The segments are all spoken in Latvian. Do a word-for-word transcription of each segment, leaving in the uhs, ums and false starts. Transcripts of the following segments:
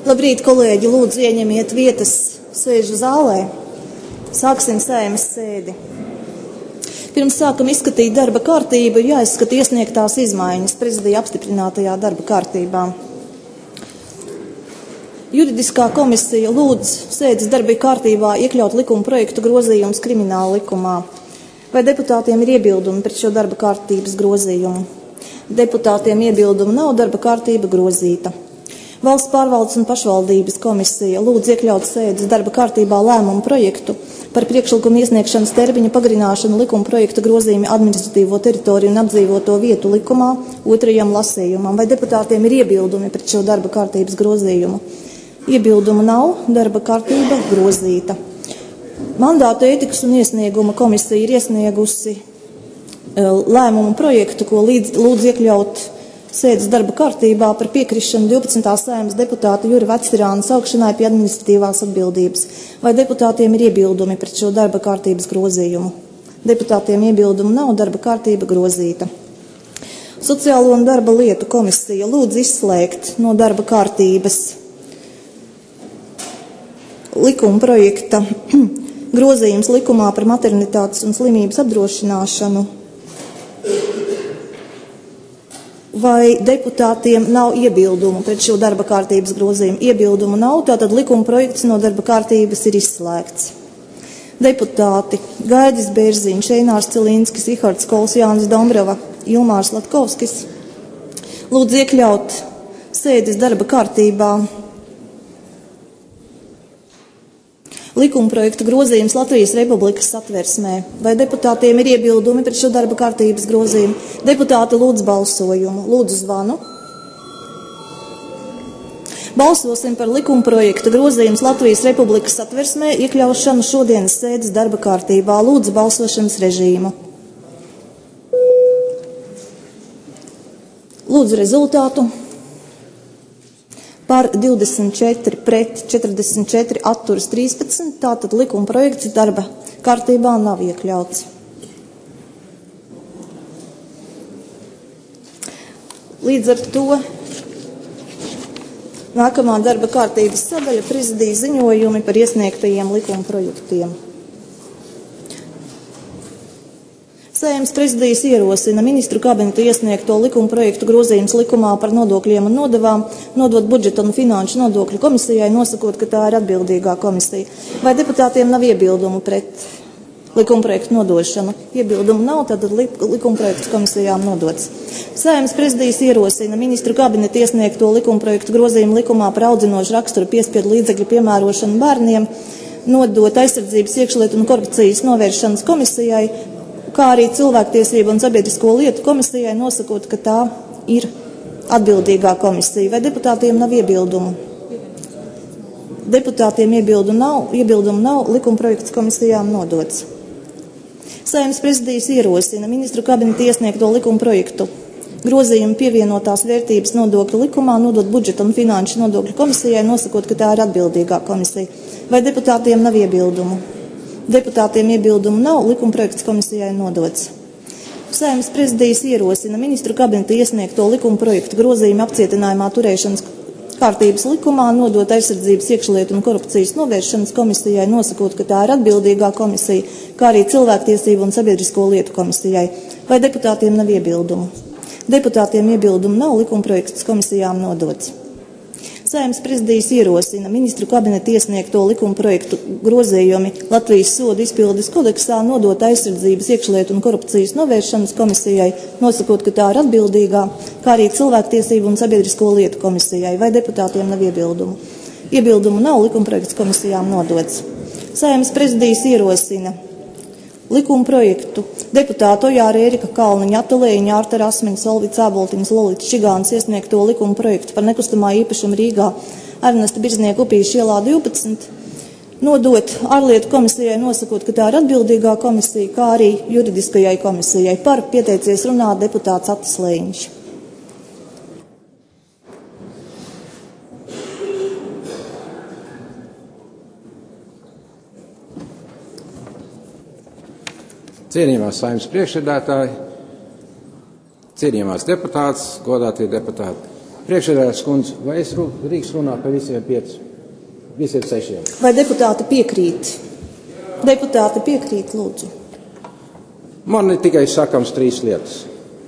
Labrīt, kolēģi, lūdzu ieņemiet vietas sēžu zālē. Sāksim Saeimas sēdi. Pirms sākam izskatīt darba kārtību, ir jāizskata iesniegtās izmaiņas prezidija apstiprinātajā darba kārtībā. Juridiskā komisija lūdz sēdes darba kārtībā iekļaut likuma projektu grozījumus krimināla likumā. Vai deputātiem ir iebildumi pret šo darba kārtības grozījumu? Deputātiem iebildumu nav, darba kārtība grozīta. Valsts pārvaldes un pašvaldības komisija lūdz iekļaut sēdes darba kārtībā lēmumu projektu par priekšlikumu iesniegšanas termiņa pagarināšanu likuma projekta grozījumi administratīvo teritoriju un apdzīvoto vietu likumā otrajam lasījumam. Vai deputātiem ir iebildumi pret šo darba kārtības grozījumu? Iebildumu nav, darba kārtība grozīta. Mandātu ētikas un iesnieguma komisija ir iesniegusi lēmumu projektu, ko līdz, lūdz iekļaut sēdes darba kārtībā par piekrišanu divpadsmitās Saeimas deputāta Jura Vecirāna saukšanai pie administratīvās atbildības. Vai deputātiem ir iebildumi pret šo darba kārtības grozījumu? Deputātiem iebildumu nav, darba kārtība grozīta. Sociālo un darba lietu komisija lūdz izslēgt no darba kārtības likuma projekta grozījums likumā par maternitātes un slimības apdrošināšanu. Vai deputātiem nav iebildumu pret šo darba kārtības grozījumu? Iebildumu nav, tātad likuma projekts no darba kārtības ir izslēgts. Deputāti Gaidis Bērziņš, Einārs Cilīnskis, Ihards Kols, Jānis Dombrava, Ilmārs Latkovskis lūdz iekļaut sēdes darba kārtībā likuma projekta grozījums Latvijas Republikas satversmē. Vai deputātiem ir iebildumi pret šo darba kārtības grozījumu? Deputāti lūdz balsojumu. Lūdzu zvanu. Balsosim par likuma projekta grozījums Latvijas Republikas satversmē iekļaušanu šodienas sēdes darba kārtībā. Lūdzu balsošanas režīmu. Lūdzu rezultātu. Par divdesmit četri pret četrdesmit četri atturas trīspadsmit, tātad likuma projekts darba kārtībā nav iekļauts. Līdz ar to nākamā darba kārtības sadaļa prezidija ziņojumi par iesniegtajiem likuma projektiem. Saeimas prezidijas ierosina ministru kabineta iesniegto likuma projektu grozījums likumā par nodokļiem un nodevām nodot budžeta un finanšu nodokļu komisijai, nosakot, ka tā ir atbildīgā komisija. Vai deputātiem nav iebildumu pret likuma projektu nodošanu? Iebildumu nav, tad likuma projekts komisijām nodots. Saeimas prezidijas ierosina ministru kabineta iesniegto likuma projektu grozījumu likumā par audzinošu raksturu piespiedu līdzekļu piemērošanu bērniem nodot aizsardzības, iekšlietu un korupcijas novēršanas komisijai, kā arī cilvēktiesību un sabiedrisko lietu komisijai, nosakot, ka tā ir atbildīgā komisija. Vai deputātiem nav iebildumu? Deputātiem iebildumu nav, iebildumu nav, likuma projekts komisijām nodots. Saeimas prezidijas ierosina ministru kabineta iesniegto likuma projektu grozījumu pievienotās vērtības nodokļu likumā nodot budžeta un finanšu nodokļu komisijai, nosakot, ka tā ir atbildīgā komisija. Vai deputātiem nav iebildumu? Deputātiem iebildumu nav, likuma projekts komisijai nodots. Saeimas prezidijas ierosina ministru kabineta iesniegto likuma projektu grozījumu apcietinājumā turēšanas kārtības likumā nodot aizsardzības, iekšlietu un korupcijas novēršanas komisijai, nosakot, ka tā ir atbildīgā komisija, kā arī cilvēktiesību un sabiedrisko lietu komisijai. Vai deputātiem nav iebildumu? Deputātiem iebildumu nav, likuma projekts komisijām nodots. Saeimas prezidijas ierosina ministru kabineta iesniegto likuma projektu grozījumi Latvijas sodu izpildes kodeksā nodot aizsardzības, iekšlietu un korupcijas novēršanas komisijai, nosakot, ka tā ir atbildīgā, kā arī cilvēktiesību un sabiedrisko lietu komisijai. Vai deputātiem nav iebildumu? Iebildumu nav, likuma projekts komisijām nodots. Saeimas prezidijas ierosina likuma projektu deputātu Ojāra Ērika Kalniņa, Atulēņa, Ārta Rasmiņa, Solvits Āboltiņas, Lolita Čigāns iesniegto likuma projektu par nekustamā īpašuma Rīgā Ernesta Birznieka Upīša ielā divpadsmit, nodot ārlietu komisijai, nosakot, ka tā ir atbildīgā komisija, kā arī juridiskajai komisijai. Par pieteicies runāt deputāts Atis Lēņš. Cienījamās Saeimas priekšsēdētāji, cienījamās deputātes, godātie deputāti. Priekšsēdētājas kundze, vai es drīkst runāt par visiem pieciem, visiem sešiem? Vai deputāti piekrīt? Deputāti piekrīt, lūdzu. Man ir tikai sakams trīs lietas.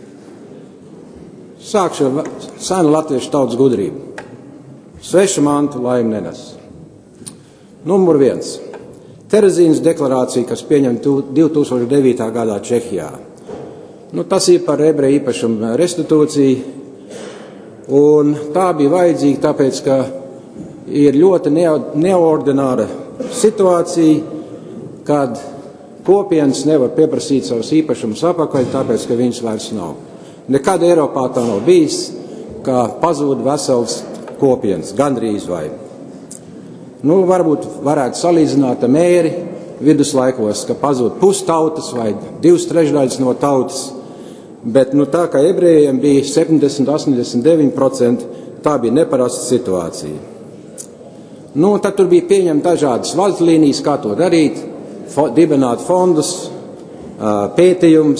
Sākšu ar senu latviešu tautas gudrību. Sveša mantu laimi nenes. Numur viens. Terezīnas deklarācija, kas pieņemta divi tūkstoši devītā gadā Čehijā. Nu, tas ir par ebreju īpašumu restitūciju, un tā bija vajadzīga, tāpēc, ka ir ļoti neordināra situācija, kad kopienas nevar pieprasīt savus īpašumus apakaļ, tāpēc, ka viņus vairs nav. Nekad Eiropā tā nav bijis, ka pazūd vesels kopienas, gandrīz vai. Nu, varbūt varētu salīdzināt ar mēri viduslaikos, ka pazūd pustautas vai divas trešdaļas no tautas, bet nu, tā kā ebrejiem bija septiņdesmit līdz astoņdesmit deviņi procenti, tā bija neparasta situācija. Nu, tad tur bija pieņemta dažādas vadlīnijas, kā to darīt, fo, dibināt fondus, pētījums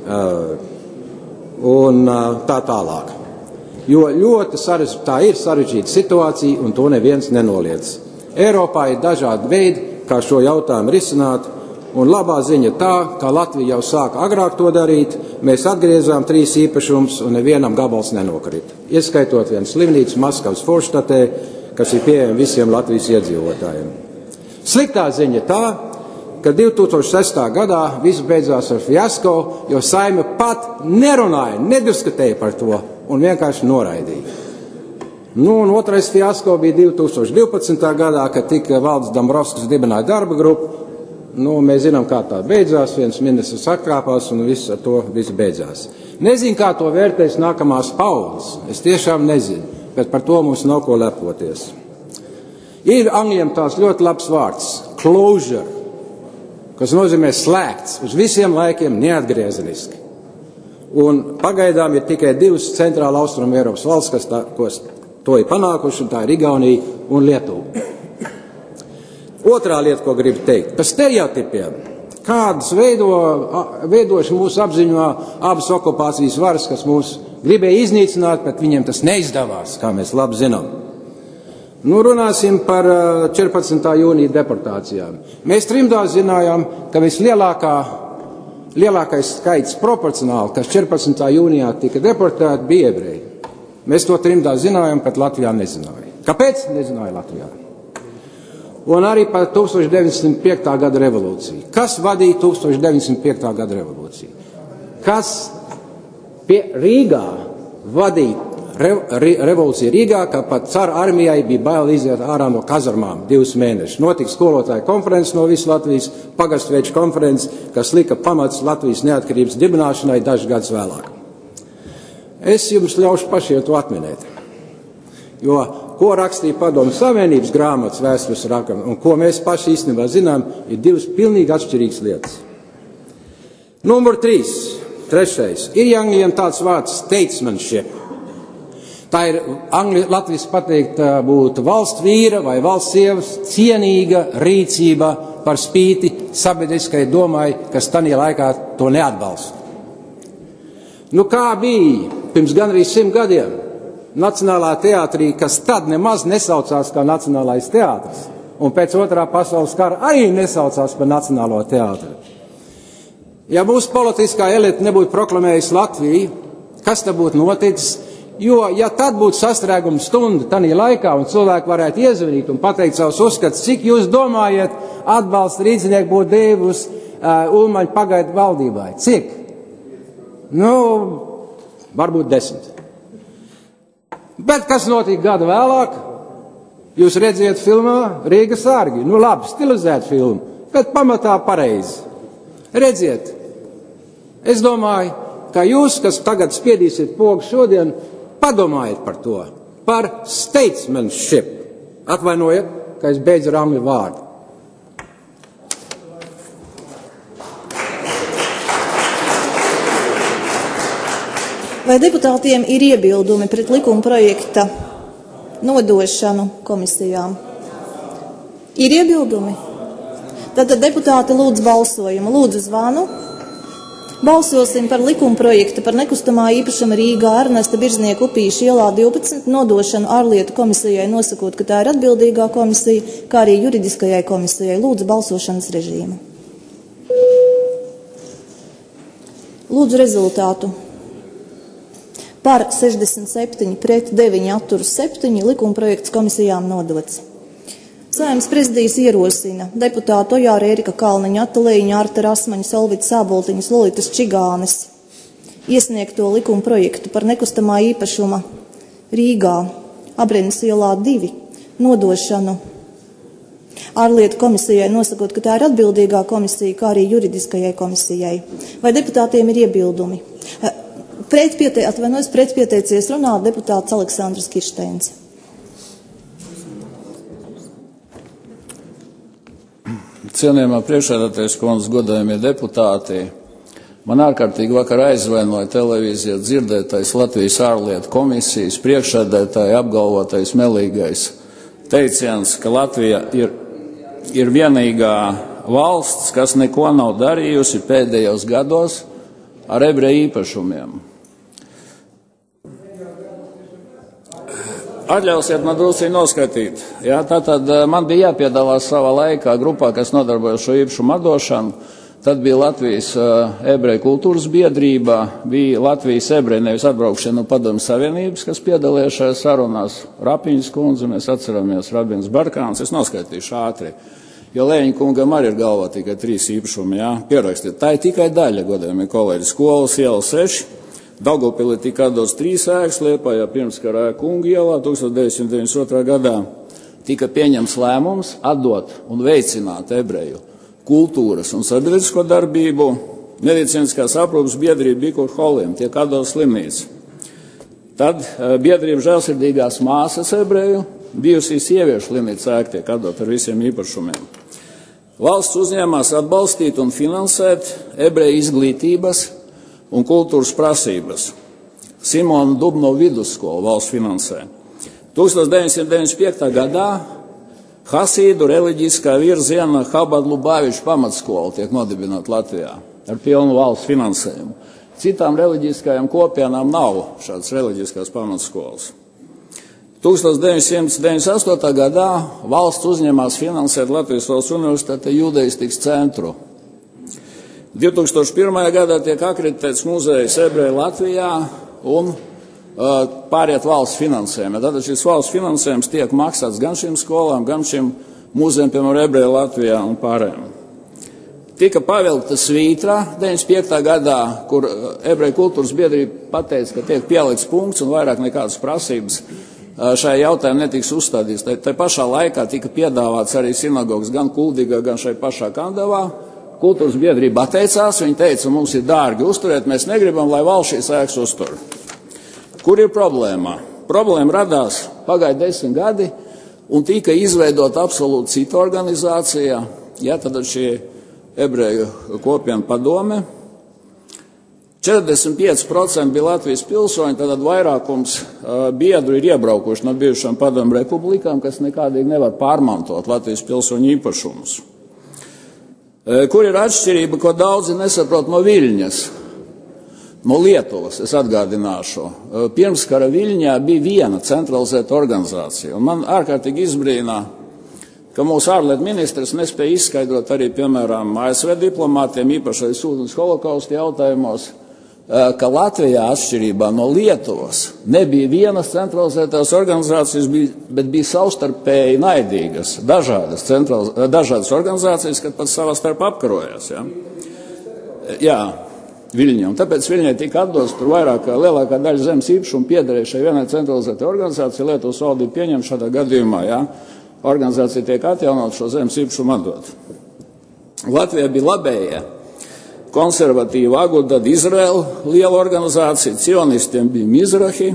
un tā tālāk. Jo ļoti sarež, tā ir sarežģīta situācija, un to neviens nenoliedz. Eiropā ir dažādi veidi, kā šo jautājumu risināt, un labā ziņa tā, ka Latvija jau sāka agrāk to darīt, mēs atgriezām trīs īpašumus, un nevienam gabals nenokrita. Ieskaitot vienu slimnīcu Maskavas Forštatē, kas ir pieejama visiem Latvijas iedzīvotājiem. Sliktā ziņa tā, ka divi tūkstoši sestā gadā viss beidzās ar fiasko, jo Saeima pat nerunāja, nediskutēja par to un vienkārši noraidīja. Nu, un otrais fiasko bija divi tūkstoši divpadsmitā gadā, kad tika Valdis Dombrovskis dibināja darba grupu. Nu, mēs zinām, kā tā beidzās, viens ministrs atkāpās un viss ar to viss beidzās. Nezinu, kā to vērtēs nākamās paudzes, es tiešām nezinu, bet par to mums nav ko lepoties. Ir angļiem tās ļoti labs vārds – closure, kas nozīmē slēgts, uz visiem laikiem neatgriezeniski. Un pagaidām ir tikai divas centrāla austruma Eiropas valsts, kas tā, ko to ir panākuši, un tā ir Igaunija un Lietuva. Otrā lieta, ko gribu teikt, par stereotipiem. Kādas veido, veidoši mūsu apziņā abas okupācijas varas, kas mūs gribēja iznīcināt, bet viņiem tas neizdevās, kā mēs labi zinām. Nu, runāsim par četrpadsmitā jūnija deportācijām. Mēs trimdā zinājām, ka vislielākā, lielākais skaits proporcionāli, kas četrpadsmitā jūnijā tika deportēti, bija ebreji. Mēs to trimdā zinājām, bet Latvijā nezināja. Kāpēc? Nezināja Latvijā. Un arī par tūkstoš deviņsimt piektā gada revolūciju. Kas vadīja tūkstoš deviņsimt piektā gada revolūciju? Kas pie Rīgā vadīja re, re, revolūciju Rīgā, ka pat cara armijai bija bail iziet ārā no kazarmām divus mēnešus. Notika skolotāju konferences no visu Latvijas, pagastveeču konferences, kas lika pamats Latvijas neatkarības dibināšanai dažus gadus vēlāk. Es jums ļaušu pašiem to atminēt. Jo ko rakstīja Padomu Savienības grāmatas vēstures rakam, un ko mēs paši īstenībā zinām, ir divas pilnīgi atšķirīgas lietas. Numur trīs, trešais, ir angļiem tāds vārds statesmanship. Tā ir angļu Latvijas pateikt būtu valsts vīra vai valsts sievas cienīga rīcība par spīti sabiedriskai domai, kas tanī laikā to neatbalsta. Nu kā bija pirms gandrīz simt gadiem? Nacionālā teātrī, kas tad nemaz nesaucās kā Nacionālais teātris, un pēc otrā pasaules kara arī nesaucās par Nacionālo teātri. Ja mūsu politiskā elite nebūtu proklamējusi Latviju, kas tad būtu noticis? Jo, ja tad būtu sastrēguma stunda tanī laikā, un cilvēki varētu iezvanīt un pateikt savus uzskats, cik jūs domājat, atbalsta rīdzinieku būtu devis uh, Ulmaņu pagaidu valdībai? Cik? Nu, varbūt desmit. Bet kas notika gadu vēlāk? Jūs redziet filmā Rīgas sargi. Nu labi, stilizēt filmu, bet pamatā pareizi. Redziet, es domāju, ka jūs, kas tagad spiedīsiet pogu šodien, padomājiet par to, par statesmanship. Atvainojiet, ka es beidzu ar angļu vārdu. Vai deputātiem ir iebildumi pret likuma projekta nodošanu komisijām? Ir iebildumi? Tātad deputāti lūdz balsojumu. Lūdzu zvanu. Balsosim par likumprojektu par nekustamā īpašuma Rīgā Ernesta Birznieka Upīša ielā divpadsmit nodošanu ārlietu komisijai, nosakot, ka tā ir atbildīgā komisija, kā arī juridiskajai komisijai. Lūdzu balsošanas režīmu. Lūdzu rezultātu. Par sešdesmit septiņi pret deviņi atturas septiņi, likumprojekts komisijām nodots. Saeimas prezidijas ierosina deputātu Ojāra Ērika Kalniņa, Atalēņa, Arta Rasmaņa, Solvitas Āboltiņas, Lolitas Čigānes iesniegto likumprojektu par nekustamā īpašuma Rīgā Abrenes ielā divi nodošanu ārlietu komisijai, nosakot, ka tā ir atbildīgā komisija, kā arī juridiskajai komisijai. Vai deputātiem ir iebildumi? Pretpiete, atvainojos, pretpieteicies runāt deputāts Aleksandrs Kirsteins. Cienījamā priekšsēdētājas kundze, godājamie deputāti, man ārkārtīgi vakar aizvainoja televīzijā dzirdētais Latvijas ārlietu komisijas priekšsēdētāja apgalvotais melīgais teiciens, ka Latvija ir, ir vienīgā valsts, kas neko nav darījusi pēdējos gados ar ebreju īpašumiem. Atļausiet man drusku noskatīt. Jā, tātad man bija jāpiedalās savā laikā grupā, kas nodarbojas šo īpašumu atdošanu. Tad bija Latvijas uh, ebreju kultūras biedrība, bija Latvijas ebreju nevis atbraukšana no Padomju Savienības, kas piedalījās šajā sarunās. Rapiņas kundze, mēs atceramies, Rabins Barkāns, es noskaitīšu ātri. Jo Lēņa kungam arī ir galvā tikai trīs īpašumi, jā, pierakstīt. Tā ir tikai daļa, godējumie kolēģi, skolas iela seši. Daugavpilī tika atdots trīs ēkas, Liepājā pirmskarā Kunga ielā tuksmit deviņsimt deviņdesmit otrā gadā tika pieņems lēmums atdot un veicināt ebreju kultūras un sabiedrisko darbību. Medicīniskās aprūpes biedrība Bikur Holim tiek atdots slimnīca. Tad biedrība Žēlsirdīgās māsas ebreju bijusī sieviešu slimnīca ēka tiek atdot ar visiem īpašumiem. Valsts uzņēmās atbalstīt un finansēt ebreju izglītības un kultūras prasības. Simona Dubno vidusskolu valsts finansē. tūkstoš deviņsimt deviņdesmit piektajā gadā Hasīdu reliģiskā virziena Chabad Lubāviču pamatskola tiek nodibināta Latvijā ar pilnu valsts finansējumu. Citām reliģiskajām kopienām nav šādas reliģiskās pamatskolas. tūkstoš deviņsimt deviņdesmit astotajā gadā valsts uzņemās finansēt Latvijas Valsts universitāte Judeistikas centru. divi tūkstoši pirmajā gadā tiek akreditēts muzejs ebreju Latvijā un uh, pāriet valsts finansējumā. Tātad šis valsts finansējums tiek maksāts gan šīm skolām, gan šim muzejam, piemēram, ebreju Latvijā un pārējiem. Tika pavilkta svītra deviņdesmit piektajā gadā, kur ebreju kultūras biedrība pateica, ka tiek pielikts punkts un vairāk nekādas prasības uh, šajā jautājumā netiks uzstādīts. Tā, tā pašā laikā tika piedāvāts arī sinagogas gan Kuldīgā, gan šai pašā Kandavā. Kultūras biedrība atteicās, viņi teica, mums ir dārgi uzturēt, mēs negribam, lai valsts šīs ēkas uztur. Kur ir problēma? Problēma radās pagāja desmit gadi un tika izveidota absolūti cita organizācija, ja tad šie ebreju kopienu padome. četrdesmit pieci procenti bija Latvijas pilsoņi, tad vairākums uh, biedru ir iebraukuši no bijušām padomu republikām, kas nekādīgi nevar pārmantot Latvijas pilsoņu īpašumus. Kur ir atšķirība, ko daudzi nesaprot no Viļņas, no Lietuvas, es atgādināšu. Pirmskara Viļņā bija viena centralizēta organizācija, un man ārkārtīgi izbrīnā, ka mūsu ārlietu ministrs nespēja izskaidrot arī, piemēram, A S V diplomātiem, īpašai sūtnes holokausta jautājumos, ka Latvijā atšķirībā no Lietuvas nebija vienas centralizētās organizācijas, bet bija savstarpēji naidīgas, dažādas, dažādas organizācijas, kad pat savā starp apkarojās. Ja? Jā, Viļņa. Un tāpēc Viļņai tika atdots tur vairāk, lielākā daļa zemes īpašumu piederēja šai vienai centralizētai organizācijai, Lietuvas valdība pieņem šādā gadījumā, ja? Organizācija tiek atjaunot šo zemes īpašumu atdot. Latvijā bija labējie. Konservatīva Agudad Izraela liela organizācija, cionistiem bija Mizrahi,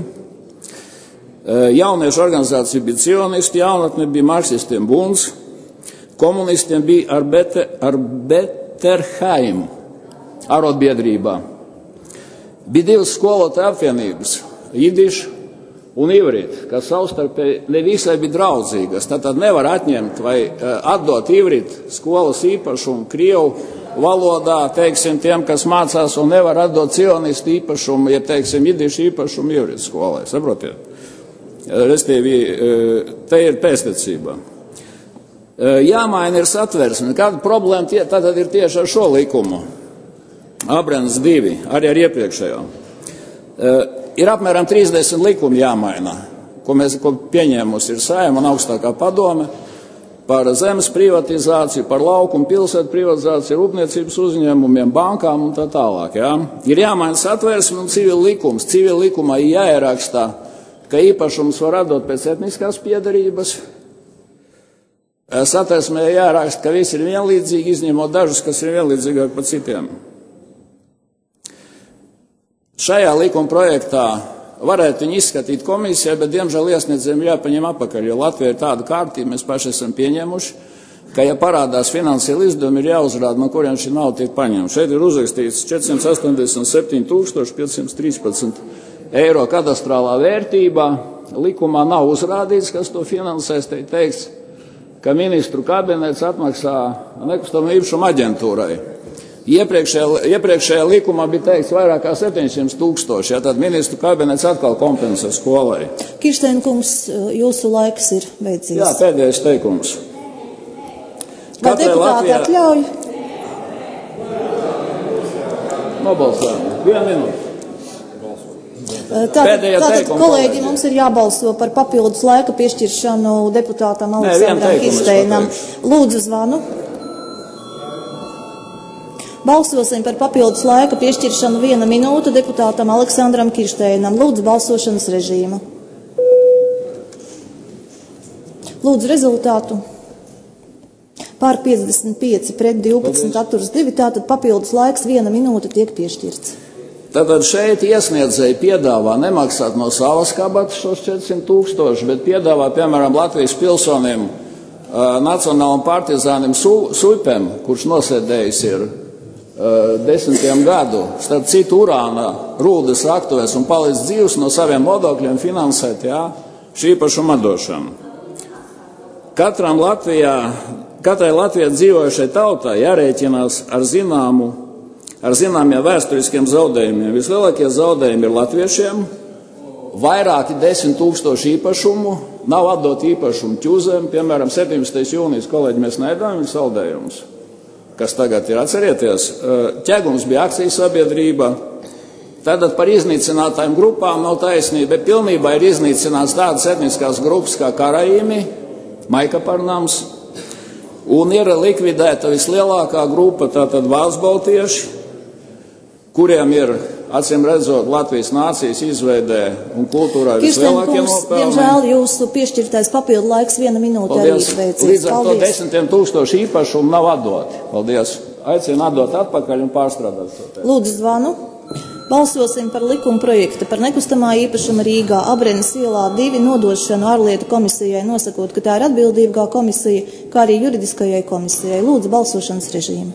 jauniešu organizācija bija cionisti, jaunatne bija marksistiem Bunds, komunistiem bija Arbete, Arbeterheim arotbiedrībā. Bija divas skolotāju apvienības, Jidiš un Ivrit, kas savstarpēji ne visai bija draudzīgas. Tātad nevar atņemt vai atdot Ivrit skolas īpašumu Krievu valodā, teiksim, tiem, kas mācās un nevar atdot cionistu īpašumu, ja, teiksim, jidišu īpašumu ievrīt skolai, saprotiet? Restīvi, te ir pēstniecība. Jāmaina ir satversme. Kāda problēma tie, tad ir tieši ar šo likumu? Abrens divi, arī ar iepriekšējo. Ir apmēram trīsdesmit likumi jāmaina, ko mēs ko pieņēmusi ir Saeima un augstākā padome par zemes privatizāciju, par lauku un pilsētu privatizāciju, rūpniecības uzņēmumiem, bankām un tā tālāk. Ja? Ir jāmaina satversme un civil likums. Civil likumā ir jāierakstā, ka īpašums var atdot pēc etniskās piedarības. Satversmē jāraksta, ka visi ir vienlīdzīgi, izņemot dažus, kas ir vienlīdzīgāk par citiem. Šajā likuma projektā varētu viņu izskatīt komisijā, bet, diemžēl, iesniedzējiem jāpaņem apakaļ, jo Latvija ir tāda kārtība, mēs paši esam pieņēmuši, ka, ja parādās finansiāli izdevumi, ir jāuzrāda, no kuriem šī nauda tiek paņemta. Šeit ir uzrakstīts četri simti astoņdesmit septiņi tūkstoši piecsimt trīspadsmit eiro kadastrālā vērtībā. Likumā nav uzrādīts, kas to finansēs, te teiks, ka ministru kabinets atmaksā nekustamo īpašumu aģentūrai. Iepriekšējā, iepriekšējā likumā bija teikts vairāk kā septiņsimt tūkstoši, ja tad ministru kabinets atkal kompensē skolai. Kirsteina kungs, jūsu laiks ir beidzies. Jā, pēdējais teikums. Vai deputāti atļauj? Nobalsojam. Vienu minūti. Tātad, tātad kolēģi, mums ir jābalso par papildus laika piešķiršanu deputātam Aleksandram Kirsteinam. Lūdzu zvanu. Balsosim par papildus laika piešķiršanu viena minūte deputātam Aleksandram Kirsteinam. Lūdzu balsošanas režīmu. Lūdzu rezultātu. Pār piecdesmit pieci pret divpadsmit atturas divi, tātad papildus laiks viena minūte tiek piešķirts. Tātad šeit iesniedzēji piedāvā nemaksāt no savas kabatas šos četrsimt tūkstoši, bet piedāvā, piemēram, Latvijas pilsoniem, uh, nacionālam partizānim Su, Suipem, kurš nosēdējis ir uh, desmitiem gadu, starp citu urāna rūdas aktuvēs un palicis dzīvs no saviem nodokļiem finansēt, jā, šī īpašuma atdošanu. Katram Latvijā, katrai Latvijā dzīvojušai tautai jārēķinās ar zināmu ar zināmiem vēsturiskiem zaudējumiem. Vislielākie zaudējumi ir latviešiem, vairāki desmit tūkstoši īpašumu, nav atdot īpašumu ķuzēm, piemēram, septiņdesmitais jūnijas, kolēģi, mēs neēdām viņu zaudējumus, kas tagad ir, atcerieties, Ķegums bija akcijas sabiedrība, tātad par iznīcinātājiem grupām nav taisnība, bet pilnībā ir iznīcināts tādas etniskās grupas kā karaīmi, maikaparnams, un ir likvidēta vislielākā grupa, tātad vācu-baltieši, kuriem ir, acīm redzot, Latvijas nācijas izveidē un kultūrā vislielākie nopelni. Diemžēl jūsu piešķirtais papildu laiks viena minūte arī ir beidzies. Līdz ar to desmitiem tūkstoši īpašumu nav atdoti. Paldies. Aicinu atdot atpakaļ un pārstrādāt. Lūdzu zvanu. Balsosim par likuma projektu par nekustamā īpašuma Rīgā Abrenes ielā divi nodošanu ārlietu komisijai, nosakot, ka tā ir atbildīgā komisija, kā arī juridiskajai komisijai. Lūdzu balsošanas režīmu.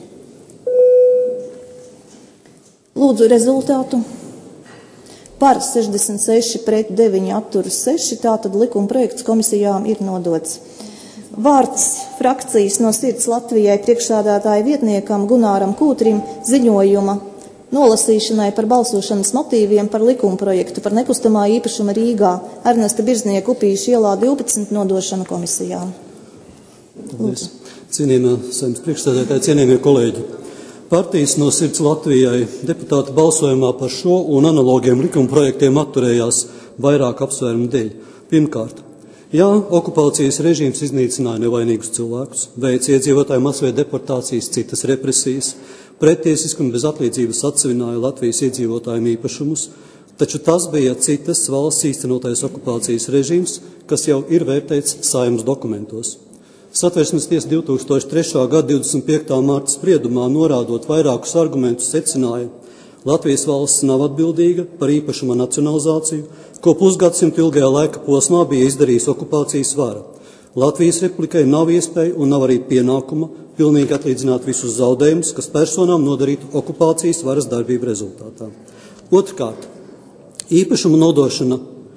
Lūdzu rezultātu. Par sešdesmit seši pret deviņi atturas seši, tātad likuma projekts komisijām ir nodots. Vārds frakcijas no Sirds Latvijai priekšsādātāja vietniekam Gunāram Kūtrim ziņojuma nolasīšanai par balsošanas motīviem par likuma projektu par nekustamā īpašuma Rīgā Ernesta Birznieka Upīša ielā divpadsmit nodošanu komisijām. Paldies. Cienījamie Saeimas priekšsēdētāji, cienījamie kolēģi. Partijas no Sirds Latvijai deputāti balsojumā par šo un analogiem likuma projektiem atturējās vairāk apsvērumu dēļ. Pirmkārt, jā, okupācijas režīms iznīcināja nevainīgus cilvēkus, veica iedzīvotāju masveida deportācijas, citas represijas, pretiesiski un bez atlīdzības atsevināja Latvijas iedzīvotājiem īpašumus, taču tas bija citas valsts īstenotais okupācijas režīms, kas jau ir vērtēts Saeimas dokumentos. Satversmes tiesa divtūkstoš trešā gada divdesmit piektā mārta spriedumā norādot vairākus argumentus secināja, Latvijas valsts nav atbildīga par īpašuma nacionalizāciju, ko pusgadsimtu ilgajā laika posmā bija izdarījis okupācijas vara. Latvijas republikai nav iespēja un nav arī pienākuma pilnīgi atlīdzināt visus zaudējumus, kas personām nodarītu okupācijas varas darbību rezultātā. Otrkārt, īpašuma nodošana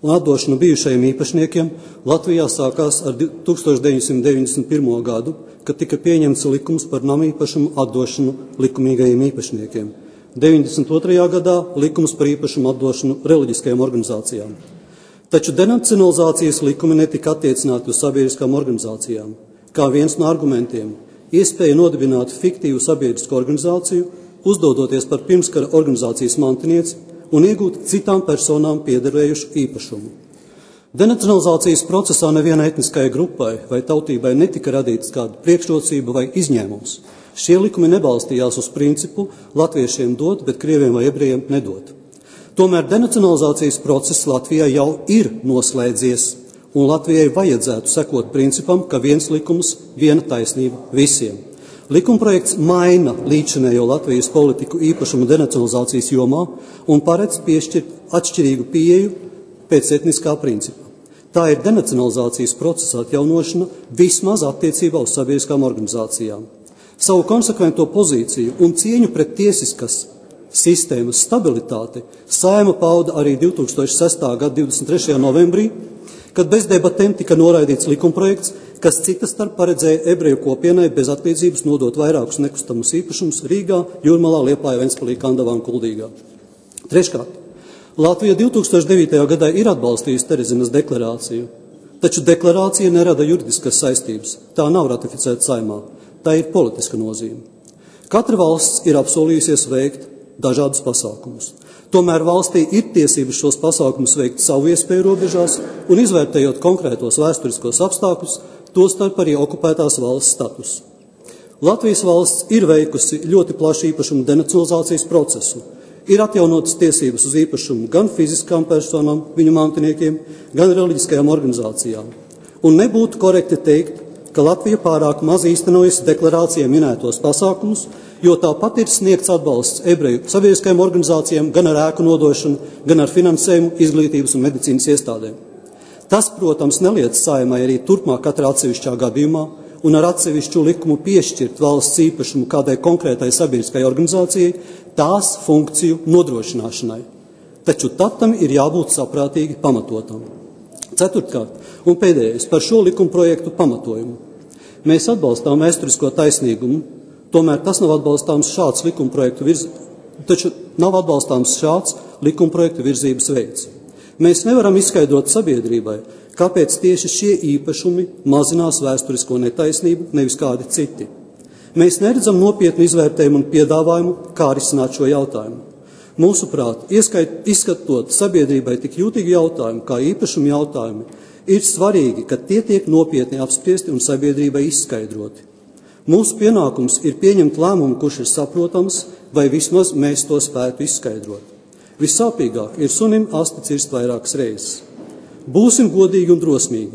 un atdošana bijušajiem īpašniekiem Latvijā sākās ar tukstovš deviņsimt deviņdesmit pirmo gadu, kad tika pieņemts likums par namīpašumu atdošanu likumīgajiem īpašniekiem. deviņdesmit otrajā gadā likums par īpašumu atdošanu reliģiskajām organizācijām. Taču denacionalizācijas likumi netika attiecināti uz sabiedriskām organizācijām. Kā viens no argumentiem iespēja nodibināt fiktīvu sabiedrisku organizāciju, uzdodoties par pirmskara organizācijas mantinieci un iegūt citām personām piederējušu īpašumu. Denacionalizācijas procesā nevienai etniskajai grupai vai tautībai netika radīts kāda priekšrocība vai izņēmums. Šie likumi nebalstījās uz principu latviešiem dot, bet krieviem vai ebrejiem nedot. Tomēr denacionalizācijas process Latvijā jau ir noslēdzies, un Latvijai vajadzētu sekot principam, ka viens likums, viena taisnība visiem. Likumprojekts maina līdzinējo Latvijas politiku īpašumu denacionalizācijas jomā un paredz piešķirt atšķirīgu pieeju pēc etniskā principa. Tā ir denacionalizācijas procesa atjaunošana vismaz attiecībā uz sabiedriskām organizācijām. Savu konsekvento pozīciju un cieņu pret tiesiskas sistēmas stabilitāti Saeima pauda arī divi tūkstoši sestā gada divdesmit trešajā novembrī, kad bez debatēm tika noraidīts likumprojekts, kas cita starp paredzēja ebreju kopienai bez atlīdzības nodot vairākus nekustamus īpašumus Rīgā, Jūrmalā, Liepājā, Ventspilī, Kandavā un Kuldīgā. Treškārt, Latvija divi tūkstoši devītajā gadā ir atbalstījusi Terezinas deklarāciju, taču deklarācija nerada juridiskas saistības. Tā nav ratificēta Saeimā. Tā ir politiska nozīme. Katra valsts ir apsolījusies veikt dažādus pasākumus. Tomēr valstī ir tiesības šos pasākumus veikt savu iespēju robežās un izvērtējot konkrētos vēsturiskos apstākļus, tostarp arī okupētās valsts status. Latvijas valsts ir veikusi ļoti plašu īpašumu denacionalizācijas procesu. Ir atjaunotas tiesības uz īpašumu gan fiziskām personām, viņu mantiniekiem, gan reliģiskajām organizācijām. Un nebūtu korekti teikt, ka Latvija pārāk maz īstenojas deklarācijā minētos pasākumus, jo tāpat ir sniegts atbalsts ebreju sabiedriskajām organizācijām gan ar ēku nodošanu, gan ar finansējumu izglītības un medicīnas iestādēm. Tas, protams, neliedz Saeimai arī turpmāk katrā atsevišķā gadījumā un ar atsevišķu likumu piešķirt valsts īpašumu kādai konkrētai sabiedriskai organizācijai tās funkciju nodrošināšanai. Taču tad tam ir jābūt saprātīgi pamatotam. Ceturtkārt, un pēdējais par šo likumprojektu pamatojumu. Mēs atbalstām vēsturisko taisnīgumu, tomēr tas nav atbalstāms šāds likumprojektu virz... taču nav atbalstāms šāds likumprojektu virzības veids. Mēs nevaram izskaidrot sabiedrībai, kāpēc tieši šie īpašumi mazinās vēsturisko netaisnību, nevis kādi citi. Mēs neredzam nopietnu izvērtējumu un piedāvājumu, kā risināt šo jautājumu. Mūsuprāt, ieskait, izskatot sabiedrībai tik jūtīgi jautājumi, kā īpašumu jautājumi, ir svarīgi, ka tie tiek nopietni apspriesti un sabiedrībai izskaidroti. Mūsu pienākums ir pieņemt lēmumu, kurš ir saprotams, vai vismaz mēs to spētu izskaidrot. Vissāpīgāk ir sunim asti cirst vairākas reizes. Būsim godīgi un drosmīgi.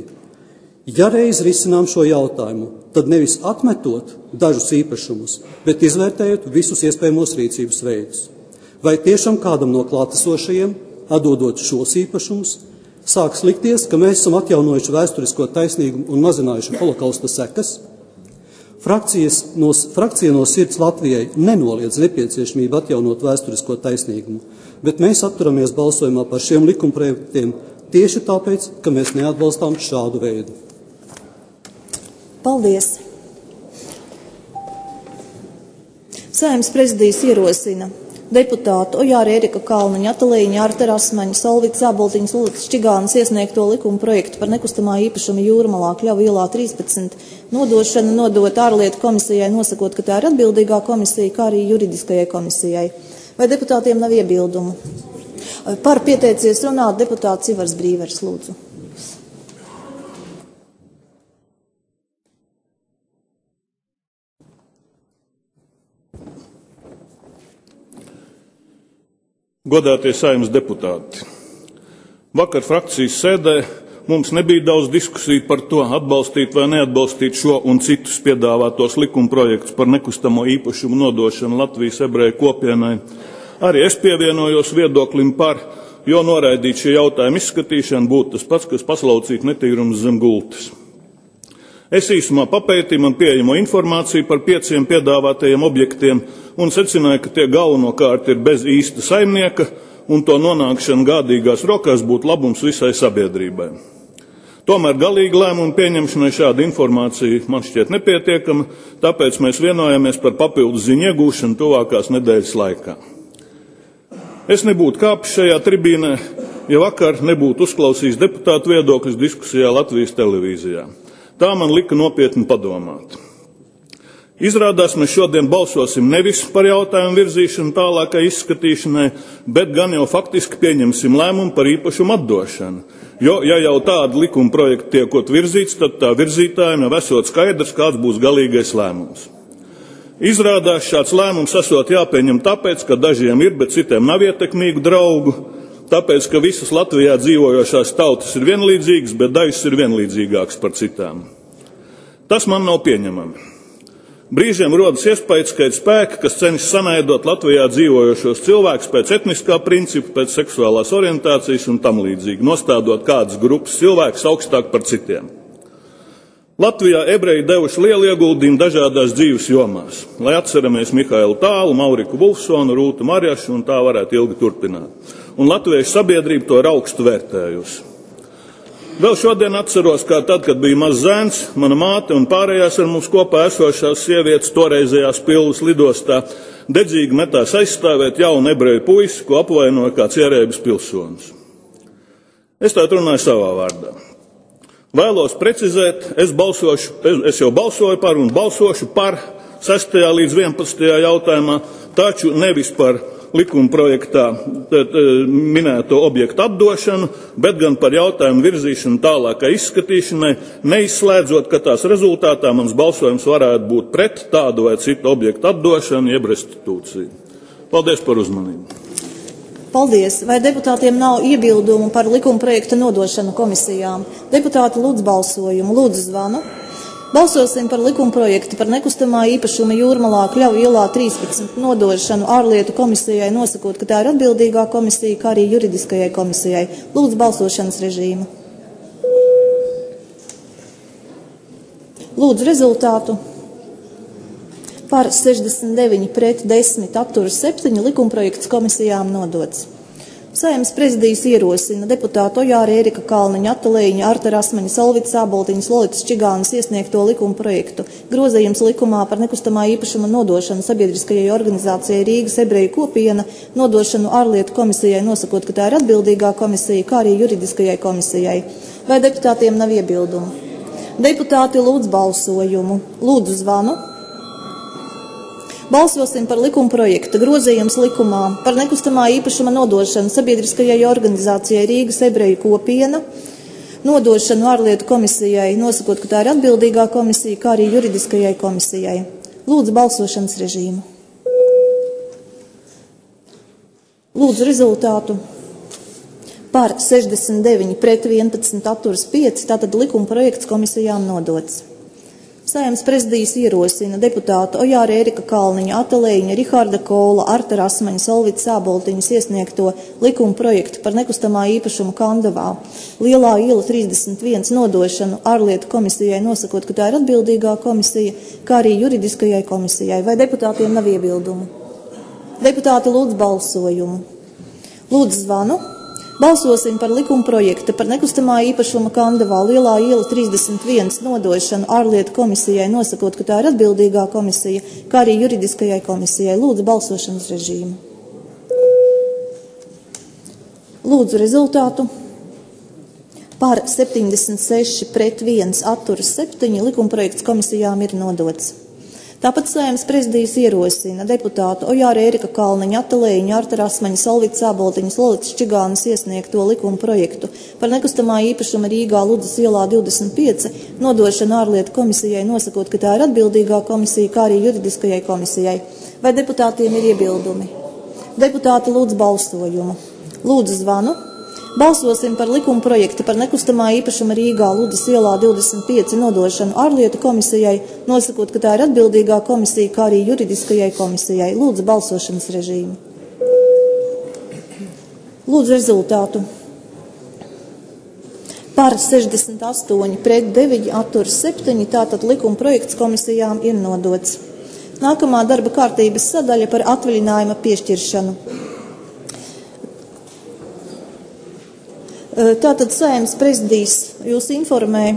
Ja reiz risinām šo jautājumu, tad nevis atmetot dažus īpašumus, bet izvērtējot visus iespējamos rīcības veidus. Vai tiešām kādam no klātesošajiem, atdodot šos īpašumus, sāks likties, ka mēs esam atjaunojuši vēsturisko taisnīgumu un mazinājuši holokausta sekas? Frakcijas no, frakcija no sirds Latvijai nenoliedz nepieciešamību atjaunot vēsturisko taisnīgumu, bet mēs atturamies balsojumā par šiem likumprojektiem tieši tāpēc, ka mēs neatbalstām šādu veidu. Paldies! Saeimas prezidijas ierosina deputātu Ojāra Erika Kalniņa, Atalīņa, Arta Rasmaņa, Solvita Zāboltiņas, Lūtas Čigānas iesniegto likumu projektu par nekustamā īpašuma Jūrmalā, Kļavu ielā trīspadsmit, nodošana nodot ārlietu komisijai, nosakot, ka tā ir atbildīgā komisija, kā arī juridiskajai komisijai. Vai deputātiem nav iebildumu? Par pieteicies runāt deputāts Ivars Brīvers, lūdzu. Godātie Saeimas deputāti, vakar frakcijas sēdē mums nebija daudz diskusiju par to, atbalstīt vai neatbalstīt šo un citus piedāvātos likumprojektus par nekustamo īpašumu nodošanu Latvijas ebreju kopienai. Arī es pievienojos viedoklim par, jo noraidīt šie jautājumi izskatīšanu būtu tas pats, kas paslaucīt netīrums zem gultas. Es īsumā papētīju man pieejamo informāciju par pieciem piedāvātajiem objektiem un secināju, ka tie galvenokārt ir bez īsta saimnieka un to nonākšana gādīgās rokās būtu labums visai sabiedrībai. Tomēr galīgi lēmumu pieņemšanai šāda informācija man šķiet nepietiekama, tāpēc mēs vienojamies par papildus ziņu iegūšanu tuvākās nedēļas laikā. Es nebūtu kāpis šajā tribīnē, ja vakar nebūtu uzklausījis deputātu viedokļus diskusijā Latvijas televīzijā. Tā man lika nopietni padomāt. Izrādās, mēs šodien balsosim nevis par jautājumu virzīšanu tālākai izskatīšanai, bet gan jau faktiski pieņemsim lēmumu par īpašumu atdošanu. Jo, ja jau tāda likuma projekta tiekot virzīts, tad tā virzītājiem jau esot skaidrs, kāds būs galīgais lēmums. Izrādās, šāds lēmums esot jāpieņem tāpēc, ka dažiem ir, bet citiem nav ietekmīgu draugu, tāpēc, ka visas Latvijā dzīvojošās tautas ir vienlīdzīgas, bet dažas ir vienlīdzīgākas par citām. Tas man nav pieņemami. Brīžiem rodas iespējas, ka ir spēki, kas cenšas sanaidot Latvijā dzīvojošos cilvēkus pēc etniskā principa, pēc seksuālās orientācijas un tam līdzīgi, nostādot kādas grupas cilvēkus augstāk par citiem. Latvijā ebreji devuši lielu ieguldījumu dažādās dzīves jomās, lai atceramies Mihailu Tālu, Mauriku Vulfsonu, Rūtu Marjašu un tā varētu ilgi turpināt. Un latviešu sabiedrība to ir augstu vērtējusi. Vēl šodien atceros, kā tad, kad bija mazs zēns, mana māte un pārējās ar mums kopā esošās sievietes toreizējās Pilvas lidostā dedzīgi metās aizstāvēt jaunu ebreju puisi, ko apvainoja kāds ierēbis pilsonis. Es tā runāju savā vārdā. Vēlos precizēt, es, balsošu, es jau balsoju par un balsošu par sestajā līdz vienpadsmitajā jautājumā, taču nevis par likuma projektā minēto objektu apdošanu, bet gan par jautājumu virzīšanu tālākai izskatīšanai, neizslēdzot, ka tās rezultātā mans balsojums varētu būt pret tādu vai citu objektu apdošanu, jeb restitūciju. Paldies par uzmanību. Paldies. Vai deputātiem nav iebildumu par likuma projekta nodošanu komisijām? Deputāti lūdz balsojumu. Lūdzu zvanu. Balsosim par likuma projektu par nekustamā īpašuma Jūrmalā Kļavu ielā trīspadsmit nodošanu ārlietu komisijai, nosakot, ka tā ir atbildīgā komisija, kā arī juridiskajai komisijai. Lūdzu balsošanas režīmu. Lūdzu rezultātu. Par sešdesmit deviņi pret desmit atturas septiņi likumprojekts komisijām nodots. Saeimas prezidijas ierosina deputātu Ojāra Ērika Kalniņa, Atalēņa, Arta Rasmaņa, Solvitas Āboltiņas, Lolitas Čigānas iesniegto likuma projektu. Grozījums likumā par nekustamā īpašuma nodošanu sabiedriskajai organizācijai Rīgas ebreju kopiena, nodošanu ārlietu komisijai, nosakot, ka tā ir atbildīgā komisija, kā arī juridiskajai komisijai. Vai deputātiem nav iebildumu? Deputāti lūdz balsojumu. Lūdzu zvanu. Balsosim par likuma projekta grozījums likumā par nekustamā īpašuma nodošanu sabiedriskajai organizācijai Rīgas ebreju kopiena, nodošanu ārlietu komisijai, nosakot, ka tā ir atbildīgā komisija, kā arī juridiskajai komisijai. Lūdzu balsošanas režīmu. Lūdzu rezultātu. Par sešdesmit deviņi pret vienpadsmit atturas pieci, tātad likuma projekts komisijām nodots. Saeimas prezidijas ierosina deputātu Ojāra Ērika Kalniņa, Atalēņa, Riharda Kola, Arta Rasmaņa, Solvitas Āboltiņas iesniegto likuma projektu par nekustamā īpašuma Kandavā Lielā iela trīsdesmit viens nodošanu ārlietu komisijai, nosakot, ka tā ir atbildīgā komisija, kā arī juridiskajai komisijai. Vai deputātiem nav iebildumu? Deputāti lūdz balsojumu. Lūdzu zvanu. Balsosim par likuma projektu par nekustamā īpašuma Kandavā Lielā iela trīsdesmit viens nodošanu ārlietu komisijai, nosakot, ka tā ir atbildīgā komisija, kā arī juridiskajai komisijai. Lūdzu balsošanas režīmu. Lūdzu rezultātu. Par septiņdesmit seši pret viens atturas septiņi likumprojekts komisijām ir nodots. Tāpat Saeimas prezidijas ierosina deputātu Ojāra Ērika Kalniņa, Atalēņa, Arta Rasmaņa, Solvitas Āboltiņas, Lolitas Čigānas iesniegto likuma projektu par nekustamā īpašuma Rīgā Ludzas ielā divdesmit pieci nodošanu ārlietu komisijai, nosakot, ka tā ir atbildīgā komisija, kā arī juridiskajai komisijai. Vai deputātiem ir iebildumi? Deputāti lūdz balsojumu. Lūdzu zvanu. Balsosim par likuma projektu par nekustamā īpašuma Rīgā Ludzas ielā divdesmit pieci nodošanu ārlietu komisijai, nosakot, ka tā ir atbildīgā komisija, kā arī juridiskajai komisijai. Lūdzu balsošanas režīmu. Lūdzu rezultātu. Par sešdesmit astoņi pret deviņi atturas septiņi, tātad likuma projekts komisijām ir nodots. Nākamā darba kārtības sadaļa par atvaļinājuma piešķiršanu. Tātad Saeimas prezidijs jūs informē,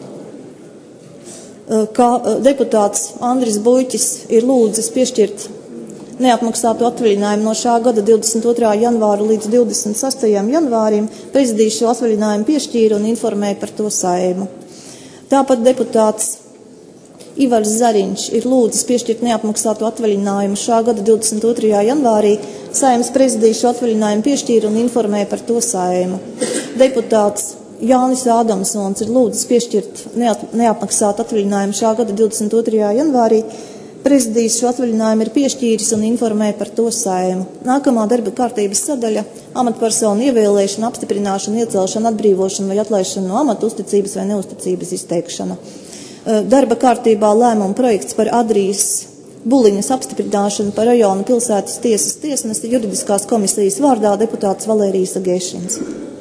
ka deputāts Andris Buļķis ir lūdzis piešķirt neapmaksātu atvaļinājumu no šā gada divdesmit otrā janvāra līdz divdesmit sastajam janvārim. Prezidijs šo atvaļinājumu piešķīra un informēja par to Saeimu. Tāpat deputāts Ivars Zariņš ir lūdzis piešķirt neapmaksātu atvaļinājumu šā gada divdesmit otrajā janvārī. Saeimas prezidijs šo atvaļinājumu piešķīra un informēja par to Saimu. Deputāts Jānis Ādamsons ir lūdzis piešķirt neapmaksātu atvaļinājumu šā gada divdesmit otrajā janvārī. Prezidijs šo atvaļinājumu ir piešķīris un informēja par to Saimu. Nākamā darba kārtības sadaļa – amatpersonu ievēlēšana, apstiprināšana, iecelšana, atbrīvošana vai atlaišana no amata, uzticības vai neuzticības izteikšana. Darba kārtībā lēmuma projekts par Adrijas Buliņas apstiprināšanu par rajona pilsētas tiesas tiesnesi juridiskās komisijas vārdā deputāts Valērijas Agēšins.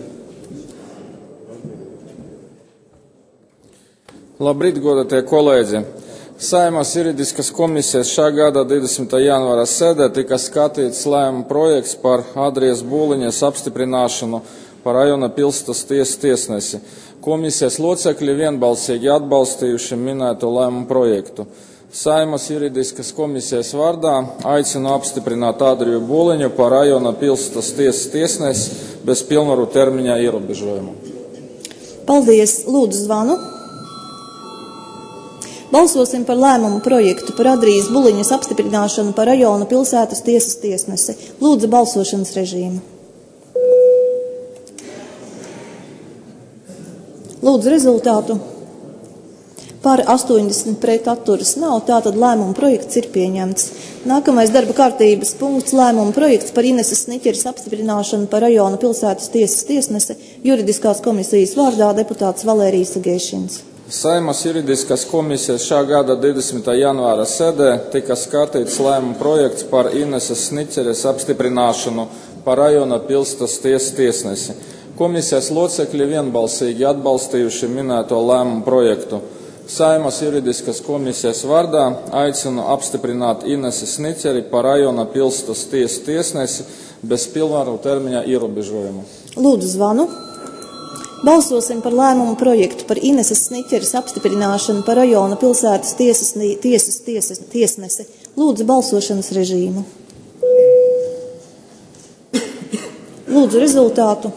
Labrīt, godātie kolēģi! Saeimas juridiskas komisijas šā gada divdesmitā janvāra sēdē tika skatīts lēmuma projekts par Adrijas Buliņas apstiprināšanu par rajona pilsētas tiesas tiesnesi. Komisijas locekļi vienbalsīgi atbalstījuši minēto lēmumu projektu. Saeimas juridiskas komisijas vārdā aicinu apstiprināt Adriju Buliņu par rajona pilsētas tiesas tiesnesi bez pilnvaru termiņa ierobežojumu. Paldies! Lūdzu zvanu. Balsosim par lēmumu projektu par Adrijas Buliņas apstiprināšanu par rajona pilsētas tiesas tiesnesi. Lūdzu balsošanas režīmu. Lūdzu rezultātu. Par astoņdesmit pret atturas nav, tātad lēmuma projekts ir pieņemts. Nākamais darba kārtības punkts – lēmuma projekts par Ineses Sniķeres apstiprināšanu par rajona pilsētas tiesas tiesnesi juridiskās komisijas vārdā deputāts Valērijas Agēšins. Saeimas juridiskas komisijas šā gada divdesmitā janvāra sēdē tika skatīts lēmuma projekts par Ineses Sniķeres apstiprināšanu par rajona pilsētas tiesas tiesnesi. Komisijas locekļi vienbalsīgi atbalstījuši minēto lēmumu projektu. Saeimas juridiskas komisijas vārdā aicinu apstiprināt Ineses Sniķeri par rajona pilsētas tiesas tiesnesi bez pilnvaru termiņa ierobežojumu. Lūdzu zvanu. Balsosim par lēmumu projektu par Ineses Sniķeres apstiprināšanu par rajona pilsētas tiesas, tiesas, tiesas tiesnesi. Lūdzu balsošanas režīmu. Lūdzu rezultātu.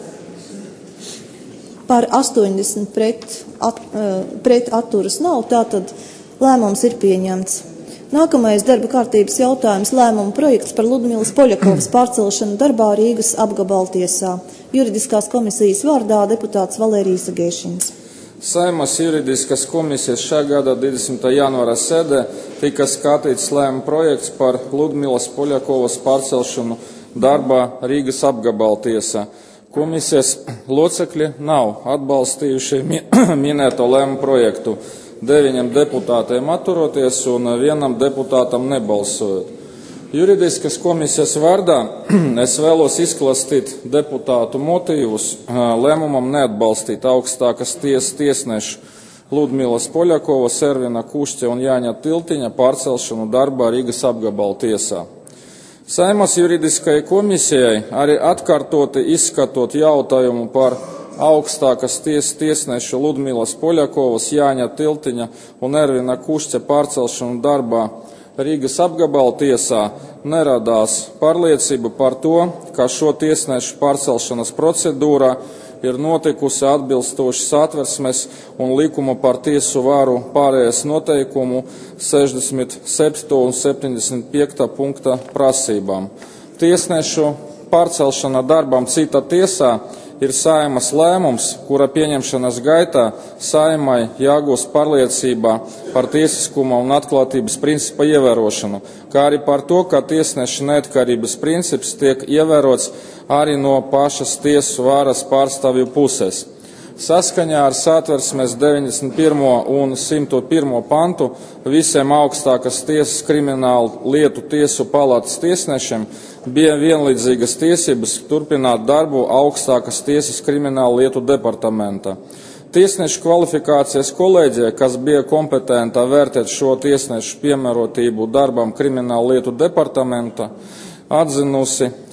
Par astoņdesmit pret, at, pret atturas nav, tātad lēmums ir pieņemts. Nākamais darba kārtības jautājums – lēmuma projekts par Ludmilas Poļakovas pārcelšanu darbā Rīgas apgabaltiesā. Juridiskās komisijas vārdā deputāts Valērijas Agēšins. Saeimas juridiskas komisijas šā gada divdesmitā janvāra sēdē tika skatīts lēmuma projekts par Ludmilas Poļakovas pārcelšanu darbā Rīgas apgabaltiesā. Komisijas locekļi nav atbalstījuši minēto lēmumu projektu, deviņiem deputātiem atturoties un vienam deputātam nebalsojot. Juridiskas komisijas vārdā es vēlos izklāstīt deputātu motīvus lēmumam neatbalstīt augstākas tiesas tiesnešu Ludmilas Poļakovas, Ervina Kušķa un Jāņa Tiltiņa pārcelšanu darbā Rīgas apgabaltiesā. Saeimas juridiskajai komisijai arī atkārtoti izskatot jautājumu par augstākas tiesas tiesnešu Ludmilas Poļakovas, Jāņa Tiltiņa un Ervina Kušķa pārcelšanu darbā Rīgas apgabaltiesā neradās pārliecība par to, ka šo tiesnešu pārcelšanas procedūrā ir notikusi atbilstoši Satversmes un likuma par tiesu varu pārējas noteikumu sešdesmit septītā un septiņdesmit piekta punkta prasībām. Tiesnešu pārcelšana darbam cita tiesā ir Saeimas lēmums, kura pieņemšanas gaitā Saeimai jāgūst pārliecībā par tiesiskuma un atklātības principa ievērošanu, kā arī par to, ka tiesneša neatkarības princips tiek ievērots arī no pašas tiesu varas pārstāvju puses. Saskaņā ar Satversmes deviņdesmit pirmo un simto pirmo pantu visiem augstākas tiesas kriminālu lietu tiesu palātas tiesnešiem bija vienlīdzīgas tiesības turpināt darbu augstākas tiesas kriminālu lietu departamenta. Tiesnešu kvalifikācijas kolēģija, kas bija kompetenta vērtēt šo tiesnešu piemērotību darbam kriminālu lietu departamenta, atzinusi,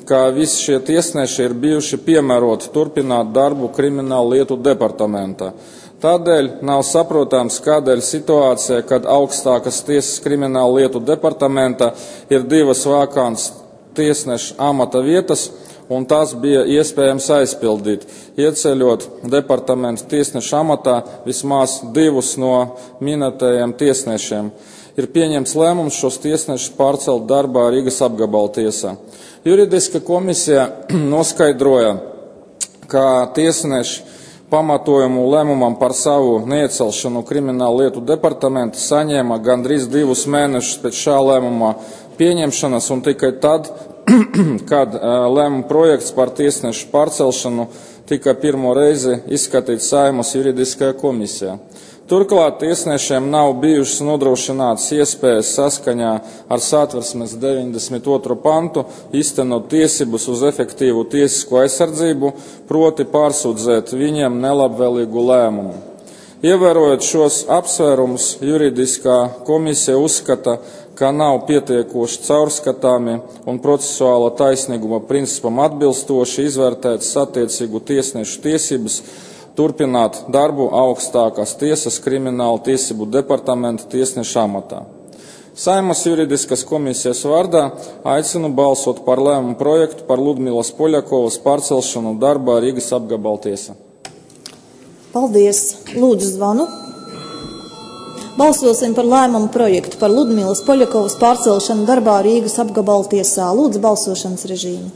ka visi šie tiesneši ir bijuši piemēroti turpināt darbu Kriminālu lietu departamentā. Tādēļ nav saprotams, kādēļ situācija, kad augstākas tiesas Kriminālu lietu departamenta ir divas vakants tiesneša amata vietas, un tās bija iespējams aizpildīt, ieceļot departamentu tiesneša amatā vismaz divus no minētajiem tiesnešiem. Ir pieņemts lēmums šos tiesnešus pārcelt darbā Rīgas apgabala tiesā. Juridiska komisija noskaidroja, ka tiesneši pamatojumu lēmumam par savu neiecelšanu Kriminālu lietu departamenta saņēma gandrīz divus mēnešus pēc šā lēmuma pieņemšanas, un tikai tad, kad lēmuma projekts par tiesnešu pārcelšanu tika pirmo reizi izskatīts Saeimas juridiskajā komisijā. Turklāt tiesnešiem nav bijušas nodrošinātas iespējas saskaņā ar Satversmes deviņdesmit otro pantu īstenot tiesības uz efektīvu tiesisko aizsardzību, proti pārsūdzēt viņiem nelabvēlīgu lēmumu. Ievērojot šos apsvērumus, juridiskā komisija uzskata, ka nav pietiekoši caurskatāmi un procesuāla taisnīguma principam atbilstoši izvērtētas attiecīgu tiesnešu tiesības turpināt darbu augstākās tiesas Kriminālu tiesību departamenta tiesneša amatā. Saeimas juridiskas komisijas vārdā aicinu balsot par lēmumu projektu par Ludmilas Poļakovas pārcelšanu darbā Rīgas apgabala tiesā. Paldies. Lūdzu zvanu. Balsosim par lēmumu projektu par Ludmilas Poļakovas pārcelšanu darbā Rīgas apgabala tiesā. Lūdzu balsošanas režīmu.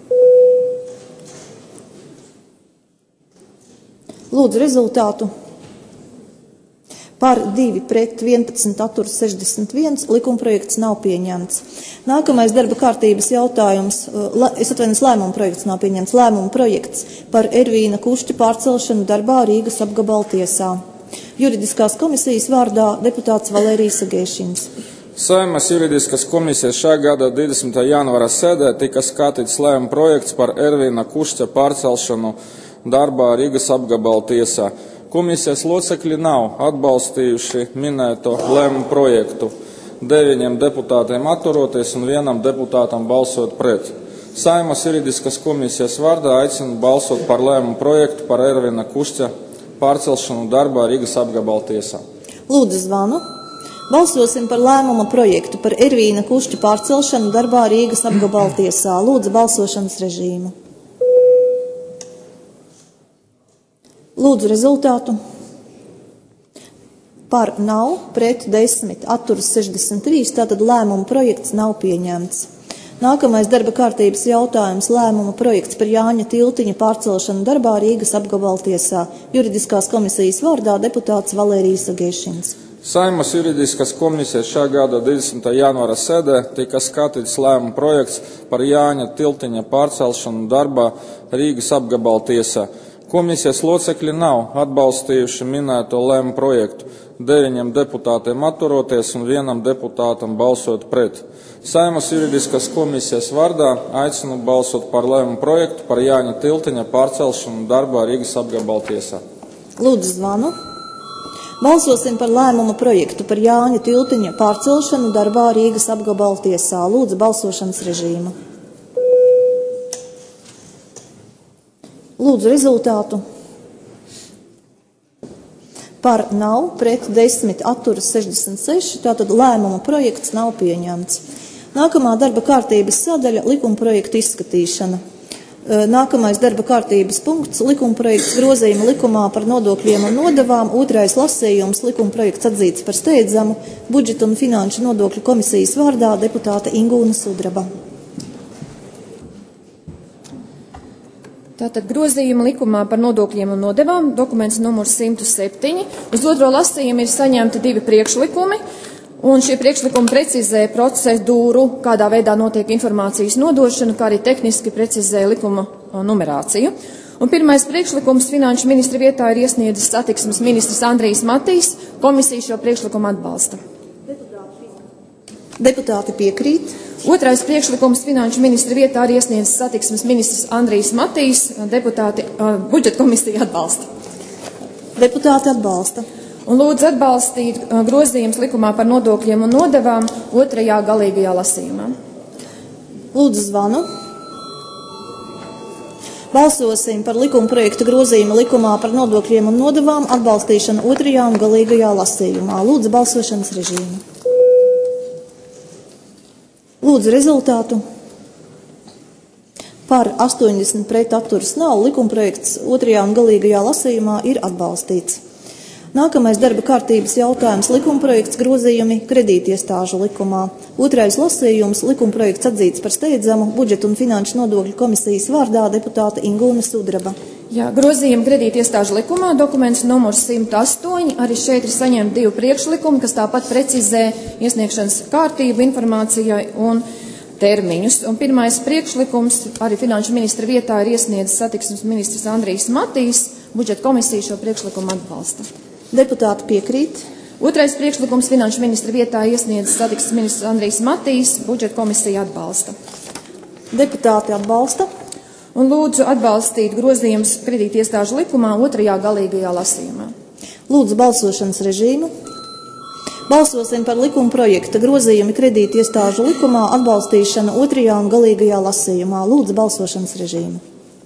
Lūdzu rezultātu. Par divi pret vienpadsmit atturas sešdesmit viens, likumprojekts nav pieņemts. Nākamais darba kārtības jautājums, es atvainojos, lēmuma projekts nav pieņemts, lēmuma projekts par Ervīna Kušķa pārcelšanu darbā Rīgas apgabala tiesā. Juridiskās komisijas vārdā deputāts Valērijas Agēšins. Saeimas juridiskas komisijas šā gada divdesmitā janvāra sēdē tika skatīts lēmuma projekts par Ervīna Kušķa pārcelšanu darbā Rīgas apgabala tiesā. Komisijas locekļi nav atbalstījuši minēto lēmumu projektu, deviņiem deputātiem atturoties un vienam deputātam balsot pret. Saeimas juridiskas komisijas vārdā aicinu balsot par lēmumu projektu par Ervina Kušķa pārcelšanu darbā Rīgas apgabala tiesā. Lūdzu zvanu. Balsosim par lēmuma projektu par Ervīna Kušķa pārcelšanu darbā Rīgas apgabala tiesā. Lūdzu balsošanas režīmu. Lūdzu rezultātu. Par nav, pret desmit, atturas sešdesmit trīs, tātad lēmuma projekts nav pieņemts. Nākamais darba kārtības jautājums - lēmuma projekts par Jāņa Tiltiņa pārcelšanu darbā Rīgas apgabala tiesā. Juridiskās komisijas vārdā deputāts Valērijas Agēšins. Saeimas juridiskas komisijas šā gada divdesmitā janvāra sēdē tika skatīts lēmuma projekts par Jāņa Tiltiņa pārcelšanu darbā Rīgas apgabala tiesā. Komisijas locekļi nav atbalstījuši minēto lēmumu projektu, deviņiem deputātiem atturoties un vienam deputātam balsot pret. Saeimas juridiskas komisijas vārdā aicinu balsot par lēmumu projektu par Jāņa Tiltiņa pārcelšanu darbā Rīgas apgabala tiesā. Lūdzu zvanu. Balsosim par lēmumu projektu par Jāņa Tiltiņa pārcelšanu darbā Rīgas apgabala tiesā. Lūdzu balsošanas režīmu. Lūdzu rezultātu. Par nav, pret desmit, atturas sešdesmit seši, tātad lēmuma projekts nav pieņemts. Nākamā darba kārtības sadaļa - likumprojektu izskatīšana. Nākamais darba kārtības punkts - likumprojekts grozījuma likumā par nodokļiem un nodevām. Otrais lasījums - likumprojekts atzīts par steidzamu. Budžeta un finanšu nodokļu komisijas vārdā deputāte Ingūna Sudraba. Tātad grozījuma likumā par nodokļiem un nodevām, dokuments numurs simt septiņi. Uz otro lasījumu ir saņemti divi priekšlikumi, un šie priekšlikumi precizē procedūru, kādā veidā notiek informācijas nodošana, kā arī tehniski precizē likuma numerāciju. Un pirmais priekšlikums finanšu ministra vietā ir iesniedzis satiksmes ministrs Andrijs Matīs. Komisija šo priekšlikumu atbalsta. Deputāti piekrīt. Otrais priekšlikums finanšu ministra vietā ir iesniedzis satiksmes ministrs Andrijs Matīs. Deputāti uh, budžeta komisija atbalsta. Deputāti atbalsta. Un lūdzu atbalstīt uh, grozījums likumā par nodokļiem un nodevām otrajā galīgajā lasījumā. Lūdzu zvanu. Balsosim par likumprojekta grozījumu likumā par nodokļiem un nodevām atbalstīšanu otrajā un galīgajā lasījumā. Lūdzu balsošanas režīmu. Lūdzu rezultātu. Par astoņdesmit pret atturas nav. Likumprojekts otrajā un galīgajā lasījumā ir atbalstīts. Nākamais darba kārtības jautājums - likumprojekts grozījumi kredītiestāžu likumā. Otrais lasījums - likumprojekts atzīts par steidzamu budžetu un finanšu nodokļu komisijas vārdā deputāta Ingūna Sudraba. Jā, grozījumi kredītiestāžu likumā, dokuments numurs simt astoņi, arī šeit ir saņemti divi priekšlikumi, kas tāpat precizē iesniegšanas kārtību informācijai un termiņus. Un pirmais priekšlikums arī finanšu ministra vietā ir iesniedzis satiksmes ministrs Andrijs Matīs. Budžeta komisija šo priekšlikumu atbalsta. Deputāti piekrīt. Otrais priekšlikums finanšu ministra vietā iesniedzis satiksmes ministrs Andrijs Matīs. Budžeta komisija atbalsta. Deputāti atbalsta. Un lūdzu atbalstīt grozījumus kredītiestāžu likumā otrajā galīgajā lasījumā. Lūdzu balsošanas režīmu. Balsosim par likuma projekta grozījumi kredītiestāžu likumā atbalstīšanu otrajā un galīgajā lasījumā. Lūdzu balsošanas režīmu.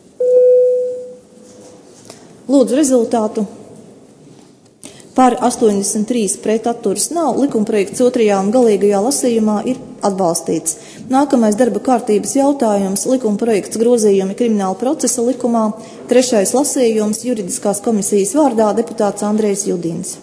Lūdzu rezultātu. Par astoņdesmit trīs pret atturas nav. Likumprojekts otrajā un galīgajā lasījumā ir atbalstīts. Nākamais darba kārtības jautājums - likumprojekts grozījumi krimināla procesa likumā. Trešais lasījums - juridiskās komisijas vārdā deputāts Andrejs Judins.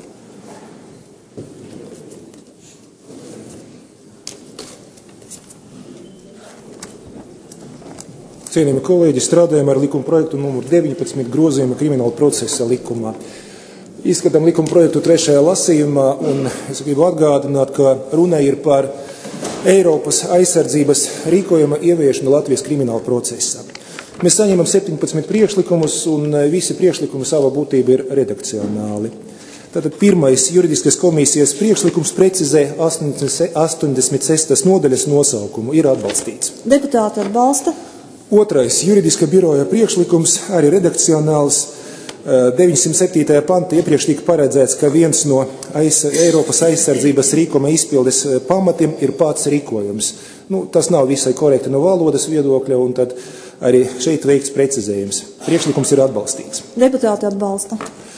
Cienījami kolēģi, strādājam ar likumprojektu numur deviņpadsmit grozījumu krimināla procesa likumā. Izskatām likuma projektu trešajā lasījumā, un es gribu atgādināt, ka runa ir par Eiropas aizsardzības rīkojuma ieviešanu Latvijas krimināla procesā. Mēs saņemam septiņpadsmit priekšlikumus, un visi priekšlikumi savā būtībā ir redakcionāli. Tātad pirmais juridiskas komisijas priekšlikums precizē astoņdesmit sestas nodaļas nosaukumu, ir atbalstīts. Deputāti atbalsta. Otrais juridiska biroja priekšlikums arī redakcionāls. deviņsimt septītajā pantā iepriekš tika paredzēts, ka viens no aiz, Eiropas aizsardzības rīkuma izpildes pamatiem ir pats rīkojums. Nu, tas nav visai korekti no valodas viedokļa, un tad arī šeit veikts precizējums. Priekšlikums ir atbalstīts. Deputāti atbalsta.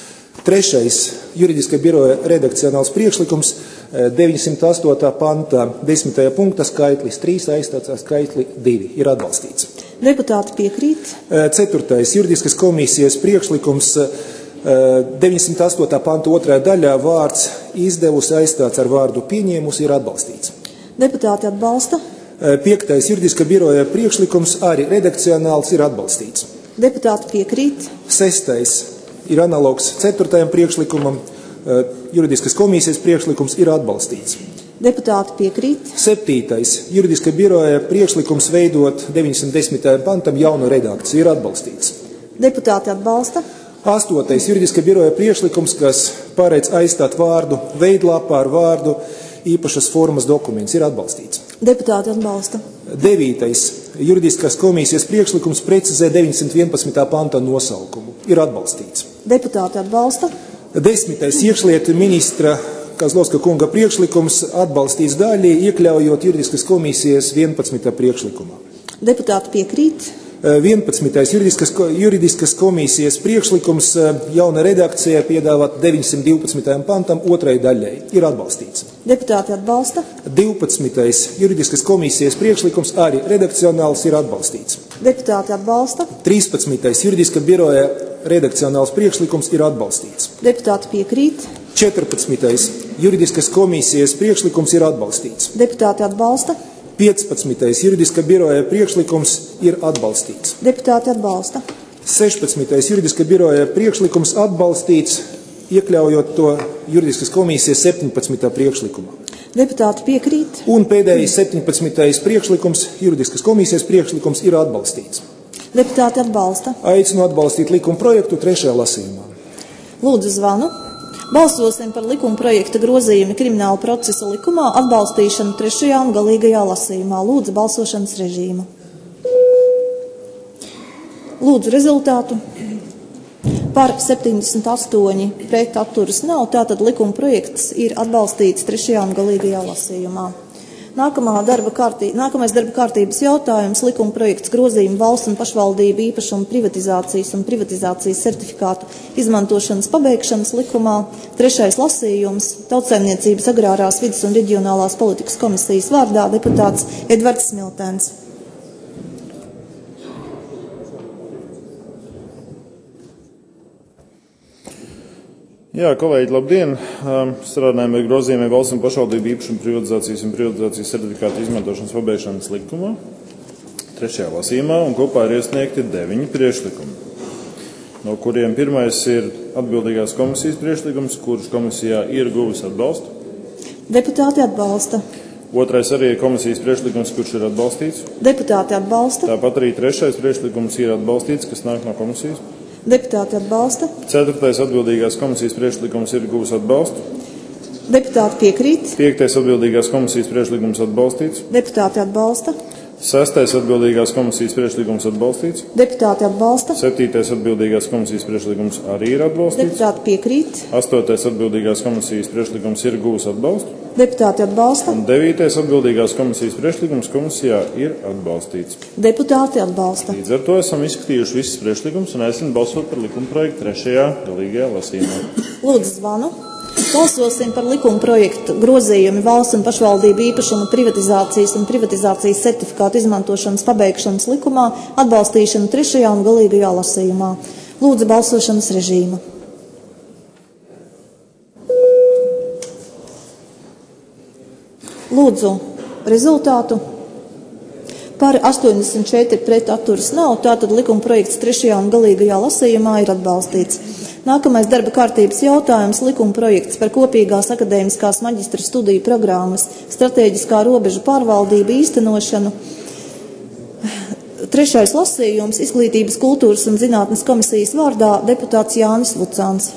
Trešais juridiska biroja redakcionāls priekšlikums deviņsimt astotajā pantā desmitajā punktā skaitlis trīs aizstāts ar skaitli divi ir atbalstīts. Deputāti piekrīt. Ceturtais juridiskas komisijas priekšlikums deviņsimt astotajā panta otrajā daļā vārds izdevusi aizstāts ar vārdu pieņēmusi ir atbalstīts. Deputāti atbalsta. Piektais juridiska biroja priekšlikums arī redakcionāls ir atbalstīts. Deputāti piekrīt. Sestais ir analogs ceturtajam priekšlikumam. Juridiskas komisijas priekšlikums ir atbalstīts. Deputāti piekrīt. Septītais juridiska biroja priekšlikums veidot deviņsimt desmitajam pantam jaunu redakciju ir atbalstīts. Deputāti atbalsta. Astotais juridiska biroja priekšlikums, kas paredz aizstāt vārdu veidlapā ar vārdu īpašas formas dokuments, ir atbalstīts. Deputāti atbalsta. Devītais juridiskas komisijas priekšlikums precizē deviņsimt vienpadsmitā panta nosaukumu, ir atbalstīts. Deputāti atbalsta. Desmitais iekšlietu ministra Kazlovska kunga priekšlikums atbalstīts daļai, iekļaujot juridiskas komisijas vienpadsmitā priekšlikumā. Deputāti piekrīt. vienpadsmitais juridiskas, juridiskas komisijas priekšlikums jauna redakcija piedāvāt deviņsimt divpadsmitajam pantam otrai daļai ir atbalstīts. Deputāti atbalsta. divpadsmitais juridiskas komisijas priekšlikums arī redakcionāls ir atbalstīts. Deputāti atbalsta. trīspadsmitais juridiska biroja redakcionāls priekšlikums ir atbalstīts. Deputāti piekrīt. četrpadsmitais juridiskas komisijas priekšlikums ir atbalstīts. Deputāti atbalsta. piecpadsmitais juridiska biroja priekšlikums ir atbalstīts. Deputāti atbalsta. sešpadsmitais juridiska biroja priekšlikums atbalstīts, iekļaujot to juridiskas komisijas septiņpadsmitā priekšlikumā. Deputāti piekrīt. Un pēdējais septiņpadsmitais priekšlikums, juridiskas komisijas priekšlikums, ir atbalstīts. Deputāti atbalsta. Aicinu atbalstīt likuma projektu trešajā lasījumā. Lūdzu zvanu. Balsosim par likuma projekta grozījumi krimināla procesa likumā atbalstīšanu trešajā un galīgajā lasījumā. Lūdzu balsošanas režīmu. Lūdzu rezultātu. Par septiņdesmit astoņi pret atturas nav, tātad likuma projekts ir atbalstīts trešajā un galīgajā lasījumā. Nākamā darba kārtī, nākamais darba kārtības jautājums - likuma projekts grozījuma valsts un pašvaldību īpašumu privatizācijas un privatizācijas certifikātu izmantošanas pabeigšanas likumā. Trešais lasījums - Tautsaimniecības agrārās vides un reģionālās politikas komisijas vārdā deputāts Edvards Smiltēns. Jā, kolēģi, labdien! Strādājam ar grozījumiem valsts un pašvaldību īpašumu privatizācijas un privatizācijas certifikātu izmantošanas pabeigšanas likumā trešajā lasījumā, un kopā ir iesniegti deviņi priekšlikumi, no kuriem pirmais ir atbildīgās komisijas priekšlikums, kurš komisijā ir guvis atbalstu. Deputāti atbalsta. Otrais arī ir komisijas priekšlikums, kurš ir atbalstīts. Deputāti atbalsta. Tāpat arī trešais priekšlikums ir atbalstīts, kas nāk no komisijas. Deputāti atbalsta. Ceturtais atbildīgās komisijas priekšlikums ir guvis atbalstu. Deputāti piekrīt. Piektais atbildīgās komisijas priekšlikums atbalstīts. Deputāti atbalsta. Sestais atbildīgās komisijas priekšlikums atbalstīts. Deputāti atbalsta. Septītais atbildīgās komisijas priekšlikums arī ir atbalstīts. Deputāti piekrīt. Astotais atbildīgās komisijas priekšlikums ir guvis atbalstu. Deputāti atbalsta. Un devītais atbildīgās komisijas priekšlikums komisijā ir atbalstīts. Deputāti atbalsta. Līdz ar to esam izskatījuši visus priekšlikumus un aicinu balsot par likuma projektu trešajā galīgajā lasījumā. Lūdzu zvanu. Balsosim par likuma projektu grozījumi valsts un pašvaldību īpašumu privatizācijas un privatizācijas certifikātu izmantošanas pabeigšanas likumā atbalstīšanu trešajā un galīgajā lasījumā. Lūdzu balsošanas režīmu. Lūdzu rezultātu. Par astoņdesmit četri pret atturas nav, tātad likuma projekts trešajā un galīgajā lasījumā ir atbalstīts. Nākamais darba kārtības jautājums - likuma projekts par kopīgās akadēmiskās maģistra studiju programmas stratēģiskā robežu pārvaldību īstenošanu. Trešais lasījums - Izglītības, kultūras un zinātnes komisijas vārdā deputāts Jānis Vucāns.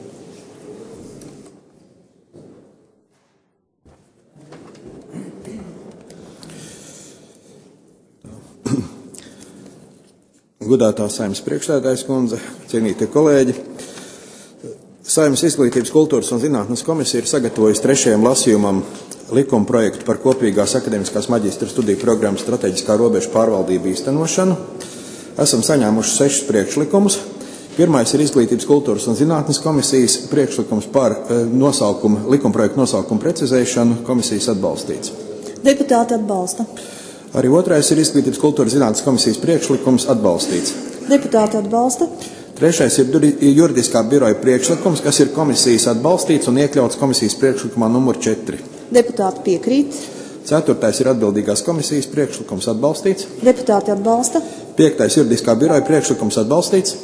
Godātā Saeimas priekšsēdētājas kundze, cienītie kolēģi, Saeimas Izglītības, kultūras un zinātnes komisija ir sagatavojusi trešajam lasījumam likuma projektu par kopīgās akadēmiskās maģistra studiju programmas strateģiskā robežu pārvaldību īstenošanu. Esam saņēmuši sešus priekšlikumus. Pirmais ir Izglītības, kultūras un zinātnes komisijas priekšlikums par nosaukumu, likuma projektu nosaukumu precizēšanu, komisijas atbalstīts. Deputāti atbalsta. Arī otrais ir Izglītības, kultūras zinātnes komisijas priekšlikums atbalstīts. Deputāti atbalsta. Trešais ir juridiskā biroja priekšlikums, kas ir komisijas atbalstīts un iekļauts komisijas priekšlikumā numur četri. Deputāti piekrīt. Ceturtais ir atbildīgās komisijas priekšlikums atbalstīts. Deputāti atbalsta. Piektais juridiskā biroja priekšlikums atbalstīts.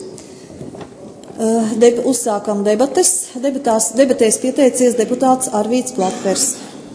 Deb uzsākam debates. Debatās, debatēs pieteicies deputāts Arvīts Platvers.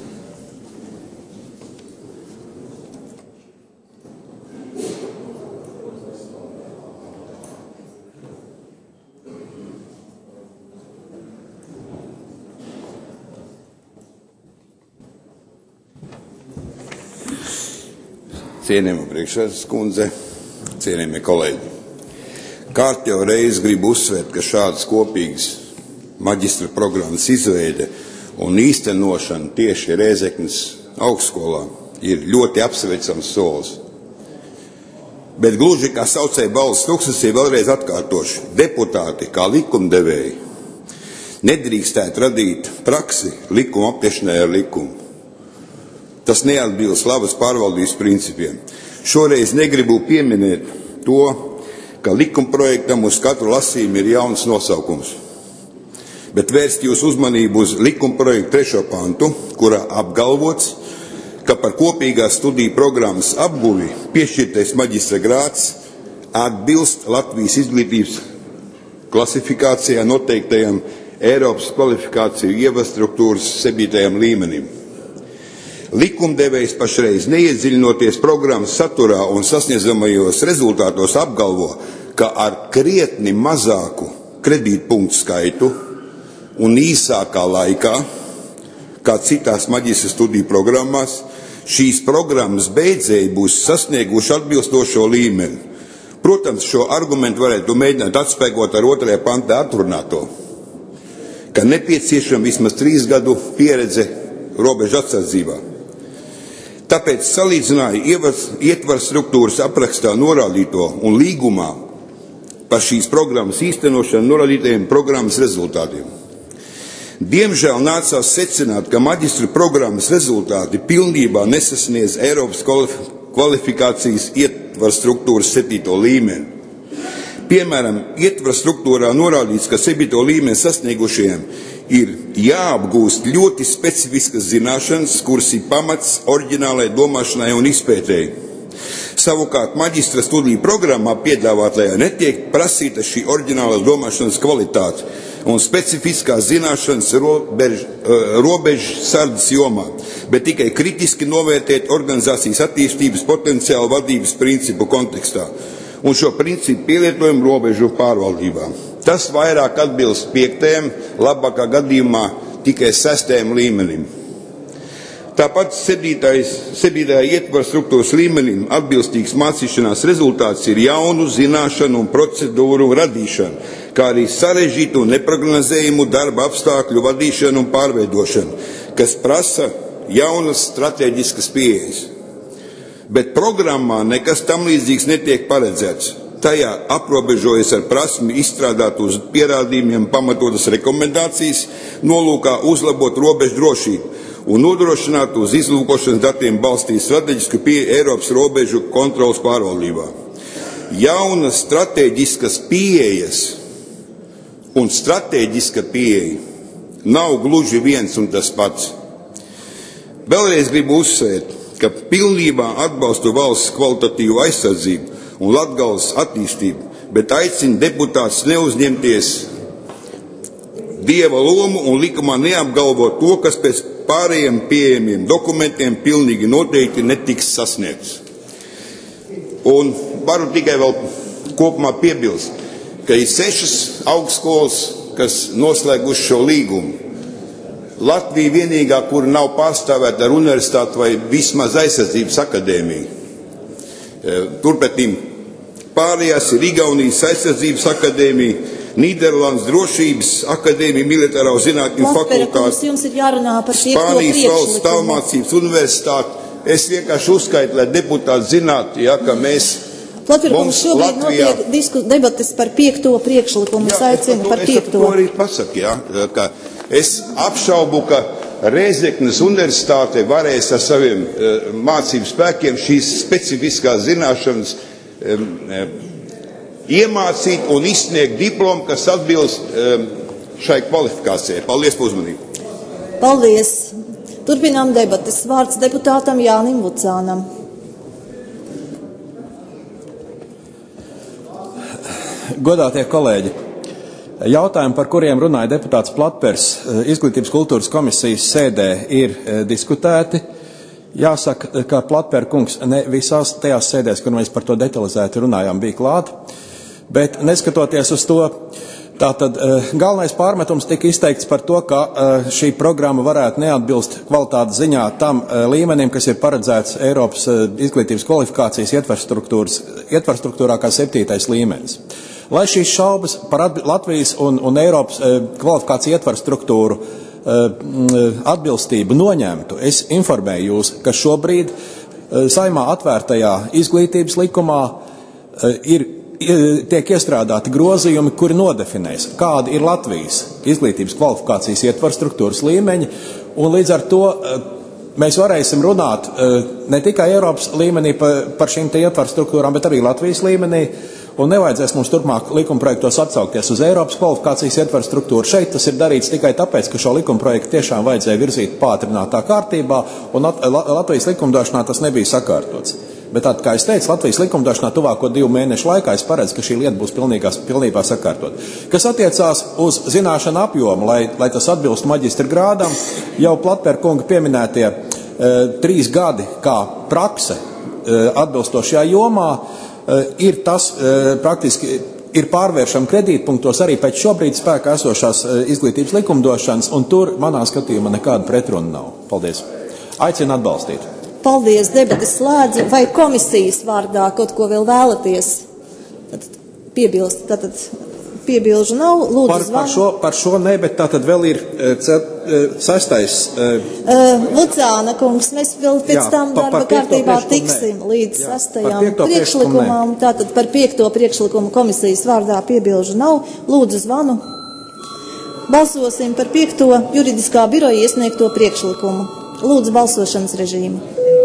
Cienījamā priekšsēdētājas kundze, cienījamie kolēģi. Kārtējo reizi gribu uzsvērt, ka šādas kopīgas maģistra programmas izveide un īstenošana tieši Rēzeknes augstskolā ir ļoti apsveicams solis. Bet gluži kā saucēja balss tuksnesī vēlreiz atkārtoši, deputāti kā likumdevēji nedrīkstētu radīt praksi likuma apiešanai ar likumu. Tas neatbilst labas pārvaldības principiem. Šoreiz negribu pieminēt to, ka likumprojektam uz katru lasījumu ir jauns nosaukums, bet vērst jūs uzmanību uz likumprojektu trešo pantu, kurā apgalvots, ka par kopīgās studiju programmas apguvi piešķirtais maģistra grāds atbilst Latvijas izglītības klasifikācijā noteiktajam Eiropas kvalifikāciju ievastruktūras septītajam līmenim. Likumdevējs pašreiz neiedziļinoties programmas saturā un sasniedzamajos rezultātos apgalvo, ka ar krietni mazāku kredītpunktu skaitu un īsākā laikā, kā citās maģistra studiju programmās, šīs programmas beidzēji būs sasnieguši atbilstošo līmeni. Protams, šo argumentu varētu mēģināt atspēkot ar otrajā pantā atrunāto, ka nepieciešama vismaz trīs gadu pieredze robežu atsardzībā. Tāpēc salīdzināja ietvaru struktūras aprakstā norādīto un līgumā par šīs programmas īstenošanu norādītajiem programmas rezultātiem. Diemžēl nācās secināt, ka maģistra programmas rezultāti pilnībā nesasniedz Eiropas kvalifikācijas ietvaru struktūras septīto līmeni. Piemēram, ietvaru struktūrā norādīts, ka septīto līmeni sasniegušajiem ir jāapgūst ļoti specifiskas zināšanas, kuras ir pamats oriģinālai domāšanai un izpētēji. Savukārt maģistra studiju programmā piedāvātajā netiek prasīta šī oriģinālā domāšanas kvalitāte un specifiskās zināšanas robežu sardzes jomā, bet tikai kritiski novērtēt organizācijas attīstības potenciālu vadības principu kontekstā un šo principu pielietojumu robežu pārvaldībā. Tas vairāk atbilst piektajam, labākā gadījumā tikai sestajam līmenim. Tāpat septītajā ietvaru struktūras līmenim atbilstīgs mācīšanās rezultāts ir jaunu zināšanu un procedūru radīšana, kā arī sarežģītu un neprognozējumu darba apstākļu vadīšanu un pārveidošanu, kas prasa jaunas strateģiskas pieejas. Bet programmā nekas tam līdzīgs netiek paredzēts. Tajā aprobežojas ar prasmi izstrādāt uz pierādījumiem pamatotas rekomendācijas, nolūkā uzlabot robežu drošību un nodrošināt uz izlūkošanas datiem balstīt strateģisku pieeju Eiropas robežu kontrolas pārvaldībā. Jaunas strateģiskas pieejas un strateģiska pieeja nav gluži viens un tas pats. Vēlreiz gribu uzsvērt, ka pilnībā atbalstu valsts kvalitatīvu aizsardzību un Latgales attīstību, bet aicina deputātus neuzņemties dieva lomu un likumā neapgalvot to, kas pēc pārējiem pieejamiem dokumentiem pilnīgi noteikti netiks sasniegts. Un varu tikai vēl kopumā piebilst, ka ir sešas augstskolas, kas noslēguši šo līgumu. Latvija vienīgā, kur nav pārstāvēta ar universitāti vai vismaz aizsardzības akadēmiju. Turpretīm pārējās ir Igaunijas aizsardzības akadēmija, Nīderlandes drošības akadēmija, militārā zinātņu fakultāte, Spānijas valsts tālmācības universitāte. Es vienkārši uzskaitu, lai deputāti zinātu, ja, ka mēs Mums šobrīd Latvijā notiek disku, debates par piekto priekšlikumu. Jā, es aicinu par piekto. Es to arī pasaku, ja, ka es apšaubu, ka Rēzeknes universitāte varēs ar saviem uh, mācību spēkiem šīs specifiskās zināšanas um, iemācīt un izsniegt diplomu, kas atbilst um, šai kvalifikācijai. Paldies par uzmanību. Paldies. Turpinām debates. Vārds deputātam Jānim Vucānam. Godātie kolēģi, jautājumi, par kuriem runāja deputāts Platpers Izglītības kultūras komisijas sēdē, ir diskutēti. Jāsaka, ka Platper kungs ne visās tajās sēdēs, kur mēs par to detalizēti runājām, bija klāt, bet neskatoties uz to, tātad galvenais pārmetums tika izteikts par to, ka šī programma varētu neatbilst kvalitātes ziņā tam līmenim, kas ir paredzēts Eiropas izglītības kvalifikācijas ietvarstruktūrā kā septītais līmenis. Lai šīs šaubas par Latvijas un, un Eiropas kvalifikāciju ietvarstruktūru atbilstību noņemtu, es informēju jūs, ka šobrīd Saeimā atvērtajā izglītības likumā ir tiek iestrādāti grozījumi, kuri nodefinēs, kāda ir Latvijas izglītības kvalifikācijas ietvarstruktūras līmeņi, un līdz ar to mēs varēsim runāt ne tikai Eiropas līmenī par, par šīm te ietvarstruktūrām, bet arī Latvijas līmenī, un nevajadzēs mums turpmāk likumprojektos atsaukties uz Eiropas kvalifikācijas ietvarstruktūru. Šeit tas ir darīts tikai tāpēc, ka šo likumprojektu tiešām vajadzēja virzīt pātrinātā kārtībā, un Latvijas likumdošanā tas nebija sakārtots. Bet tā, kā es teicu, Latvijas likumdošanā tuvāko divu mēnešu laikā es paredzu, ka šī lieta būs pilnīgā, pilnībā sakārtot. Kas attiecās uz zināšanu apjomu, lai, lai tas atbilst maģistra grādam, jau Platper kunga pieminētie e, trīs gadi kā prakse e, atbilstošajā jomā e, ir tas e, praktiski ir pārvēršam kredītpunktos arī pēc šobrīd spēkā esošās e, izglītības likumdošanas, un tur manā skatījumā nekāda pretruna nav. Paldies. Aicinu atbalstīt. Paldies, debates slēdzu. Vai komisijas vārdā kaut ko vēl vēlaties tad piebilst? Tātad Piebilžu nav. Lūdzu, par, par, šo, par šo ne, bet tā tad vēl ir cet, sestais. Uh, Lucāna kungs, mēs vēl pēc jā, tam darba par kārtībā tiksim ne. līdz jā, sastajām priekšlikumām. Tātad par piekto priekšlikumu komisijas vārdā piebilžu nav. Lūdzu, zvanu. Balsosim par piekto juridiskā biroja iesniegto priekšlikumu. Lūdzu, balsošanas režīmu.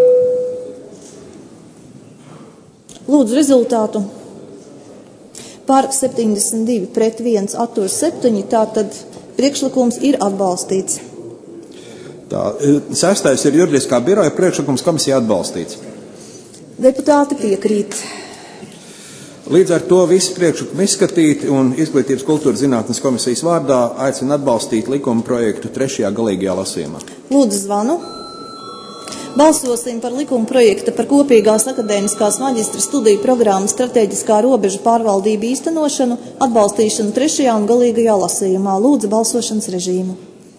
Lūdzu, rezultātu. Par septiņdesmit divi pret viens atturs septiņi, tātad priekšlikums ir atbalstīts. Tā, sestais ir juridiskā biroja priekšlikums, komisija atbalstīts. Deputāti piekrīt. Līdz ar to visi priekšlikumi izskatīti un Izglītības kultūras zinātnes komisijas vārdā aicina atbalstīt likuma projektu trešajā galīgajā lasījumā. Lūdzu, zvanu. Balsosim par likuma projekta par kopīgās akadēmiskās maģistra studiju programmas strateģiskā robežu pārvaldību īstenošanu, atbalstīšanu trešajā un galīgajā lasījumā. Lūdzu, balsošanas režīmu.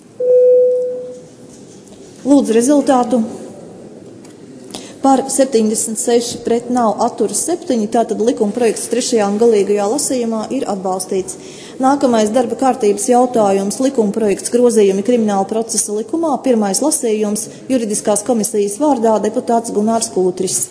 Lūdzu, rezultātu. Par septiņdesmit seši pret nav atturas septiņi, tātad likuma projekts trešajā un galīgajā lasījumā ir atbalstīts. Nākamais darba kārtības jautājums - likuma projekts grozījumi krimināla procesa likumā, pirmais lasījums, juridiskās komisijas vārdā deputāts Gunārs Kūtris.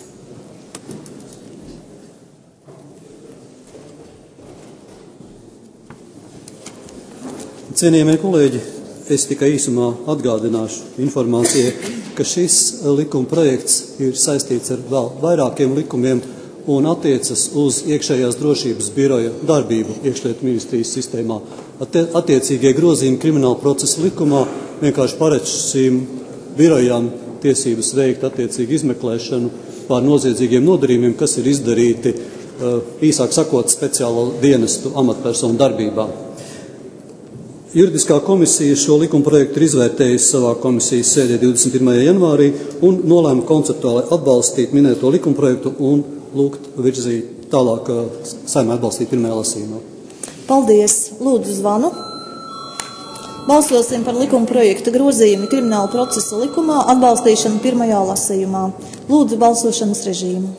Cienījamie kolēģi, es tikai īsumā atgādināšu informācijai, ka šis likuma projekts ir saistīts ar vēl vairākiem likumiem un attiecas uz iekšējās drošības biroja darbību iekšlietu ministrijas sistēmā. Attiecīgie grozījumi krimināla procesa likumā vienkārši paredz šīm birojām tiesības veikt attiecīgu izmeklēšanu pār noziedzīgiem nodarījumiem, kas ir izdarīti, īsāk sakot, speciālo dienestu amatpersonu darbībā. Juridiskā komisija šo likuma projektu ir izvērtējusi savā komisijas sēdē divdesmit pirmajā janvārī un nolēma konceptuāli atbalstīt minēto likuma projektu un lūgt virzīt tālāk Saeimai atbalstīt pirmajā lasījumā. Paldies. Lūdzu, zvanu. Balsosim par likuma projekta grozījumi krimināla procesa likumā, atbalstīšanu pirmajā lasījumā. Lūdzu, balsošanas režīmu.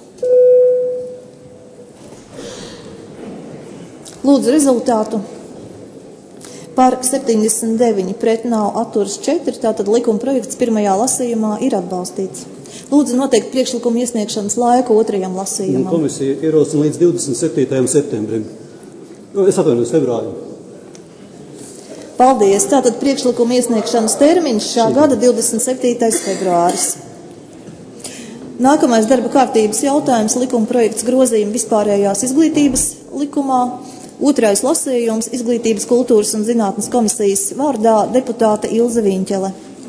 Lūdzu, rezultātu. Par septiņdesmit deviņi pret nav atturas četri, tātad likuma projekts pirmajā lasījumā ir atbalstīts. Lūdzu, noteikt priekšlikumu iesniegšanas laiku otrajam lasījumam. Komisija ierosina līdz divdesmit septītajam septembrim. Es atvainojos, februārim. Paldies. Tātad priekšlikuma iesniegšanas termiņš šā gada divdesmit septītais februāris. Nākamais darba kārtības jautājums - likuma projekts grozījumi vispārējās izglītības likumā. Otrais lasījums - Izglītības kultūras un zinātnes komisijas vārdā deputāte Ilze Viņķele.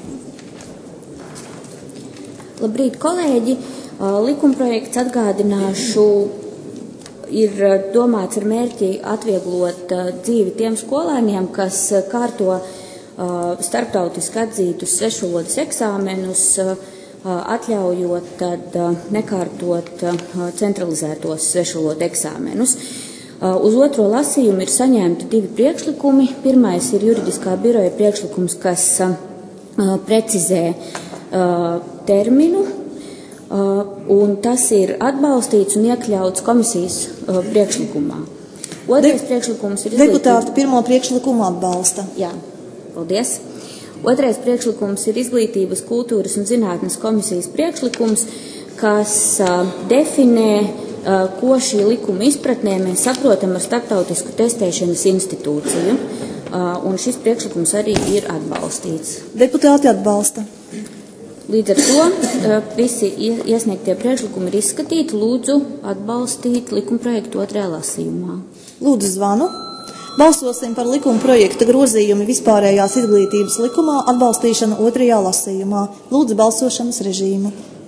Labrīt, kolēģi! Likumprojekts, atgādināšu, ir domāts ar mērķi atvieglot dzīvi tiem skolēniem, kas kārto starptautiski atzītus svešvalodas eksāmenus, atļaujot tad nekārtot centralizētos svešvalodu eksāmenus. Uz otro lasījumu ir saņemti divi priekšlikumi. Pirmais ir juridiskā biroja priekšlikums, kas precizē terminu, un tas ir atbalstīts un iekļauts komisijas priekšlikumā. Otrais priekšlikums ir izglītības... Deputāti pirmo priekšlikumu atbalsta. Jā, paldies. Otrais priekšlikums ir Izglītības kultūras un zinātnes komisijas priekšlikums, kas definē, ko šī likuma izpratnē mēs saprotam ar starptautisku testēšanas institūciju, un šis priekšlikums arī ir atbalstīts. Deputāti atbalsta. Līdz ar to visi iesniegtie priekšlikumi ir izskatīti. Lūdzu atbalstīt likumprojektu otrajā lasījumā. Lūdzu zvanu. Balsosim par likuma projekta grozījumi vispārējās izglītības likumā, atbalstīšanu otrajā lasījumā. Lūdzu balsošanas režīmu.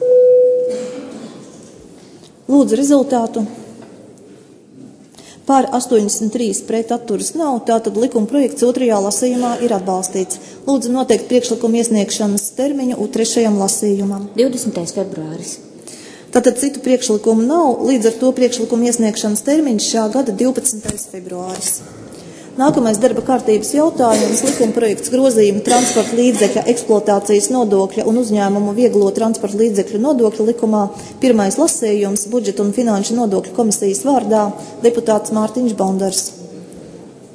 Lūdzu rezultātu. Par astoņdesmit trīs pret atturas nav, tātad likuma projekts otrajā lasījumā ir atbalstīts. Lūdzu noteikt priekšlikumu iesniegšanas termiņu trešajam lasījumam. divdesmitais februāris. Tātad citu priekšlikumu nav, līdz ar to priekšlikumu iesniegšanas termiņš šā gada divpadsmitais februāris. Nākamais darba kārtības jautājums - likuma projekts grozījumi transporta līdzekļa eksploatācijas nodokļa un uzņēmumu vieglo transporta līdzekļu nodokļa likumā. Pirmais lasījums - budžeta un finanšu nodokļu komisijas vārdā deputāts Mārtiņš Bondars.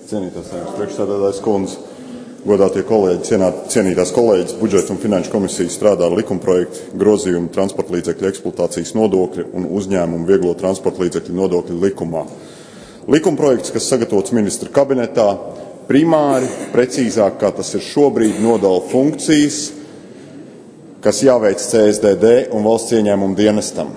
Cienītās Saeimas priekšsēdētājas kundze, godātie kolēģi, cienāt, cienītās kolēģis, budžeta un finanšu komisija strādā ar likumprojektu grozījumu transporta līdzekļu eksploatācijas nodokļu un uzņēmumu vieglo transporta līdzekļu nodokļu likumā. Likumprojekts, kas sagatavots ministra kabinetā, primāri, precīzāk, kā tas ir šobrīd, nodala funkcijas, kas jāveic C S D D un valsts ieņēmumu dienestam.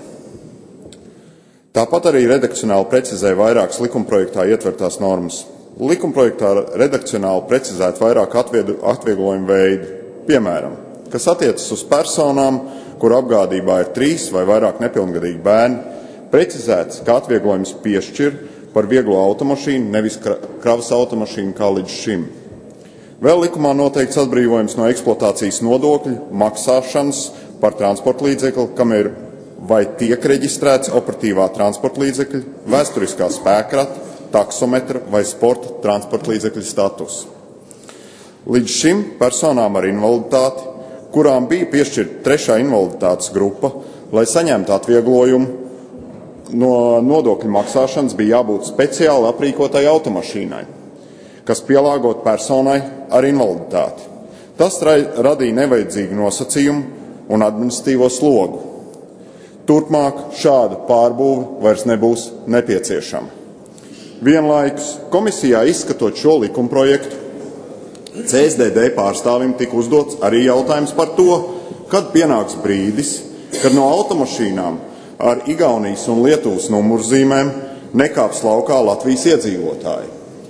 Tāpat arī redakcionāli precizē vairākas likumprojektā ietvertās normas. Likumprojektā redakcionāli precizēt vairāk atvieglojumu veidu, piemēram, kas attiecas uz personām, kur apgādībā ir trīs vai vairāk nepilngadīgi bērni, precizēts, ka atvieglojums piešķir par vieglo automašīnu, nevis kravas automašīnu kā līdz šim. Vēl likumā noteikts atbrīvojums no eksploatācijas nodokļu maksāšanas par transporta līdzekli, kam ir vai tiek reģistrēts operatīvā transporta līdzekļa, vēsturiskā spēkrata, taksometra vai sporta transporta līdzekļu status. Līdz šim personām ar invaliditāti, kurām bija piešķirta trešā invaliditātes grupa, lai saņemtu atvieglojumu no nodokļu maksāšanas, bija jābūt speciāli aprīkotai automašīnai, kas pielāgot personai ar invaliditāti. Tas radīja nevajadzīgu nosacījumu un administratīvo slogu. Turpmāk šāda pārbūve vairs nebūs nepieciešama. Vienlaikus komisijā izskatot šo likumprojektu, C S D D pārstāvim tika uzdots arī jautājums par to, kad pienāks brīdis, kad no automašīnām ar Igaunijas un Lietuvas numurzīmēm nekāps laukā Latvijas iedzīvotāji.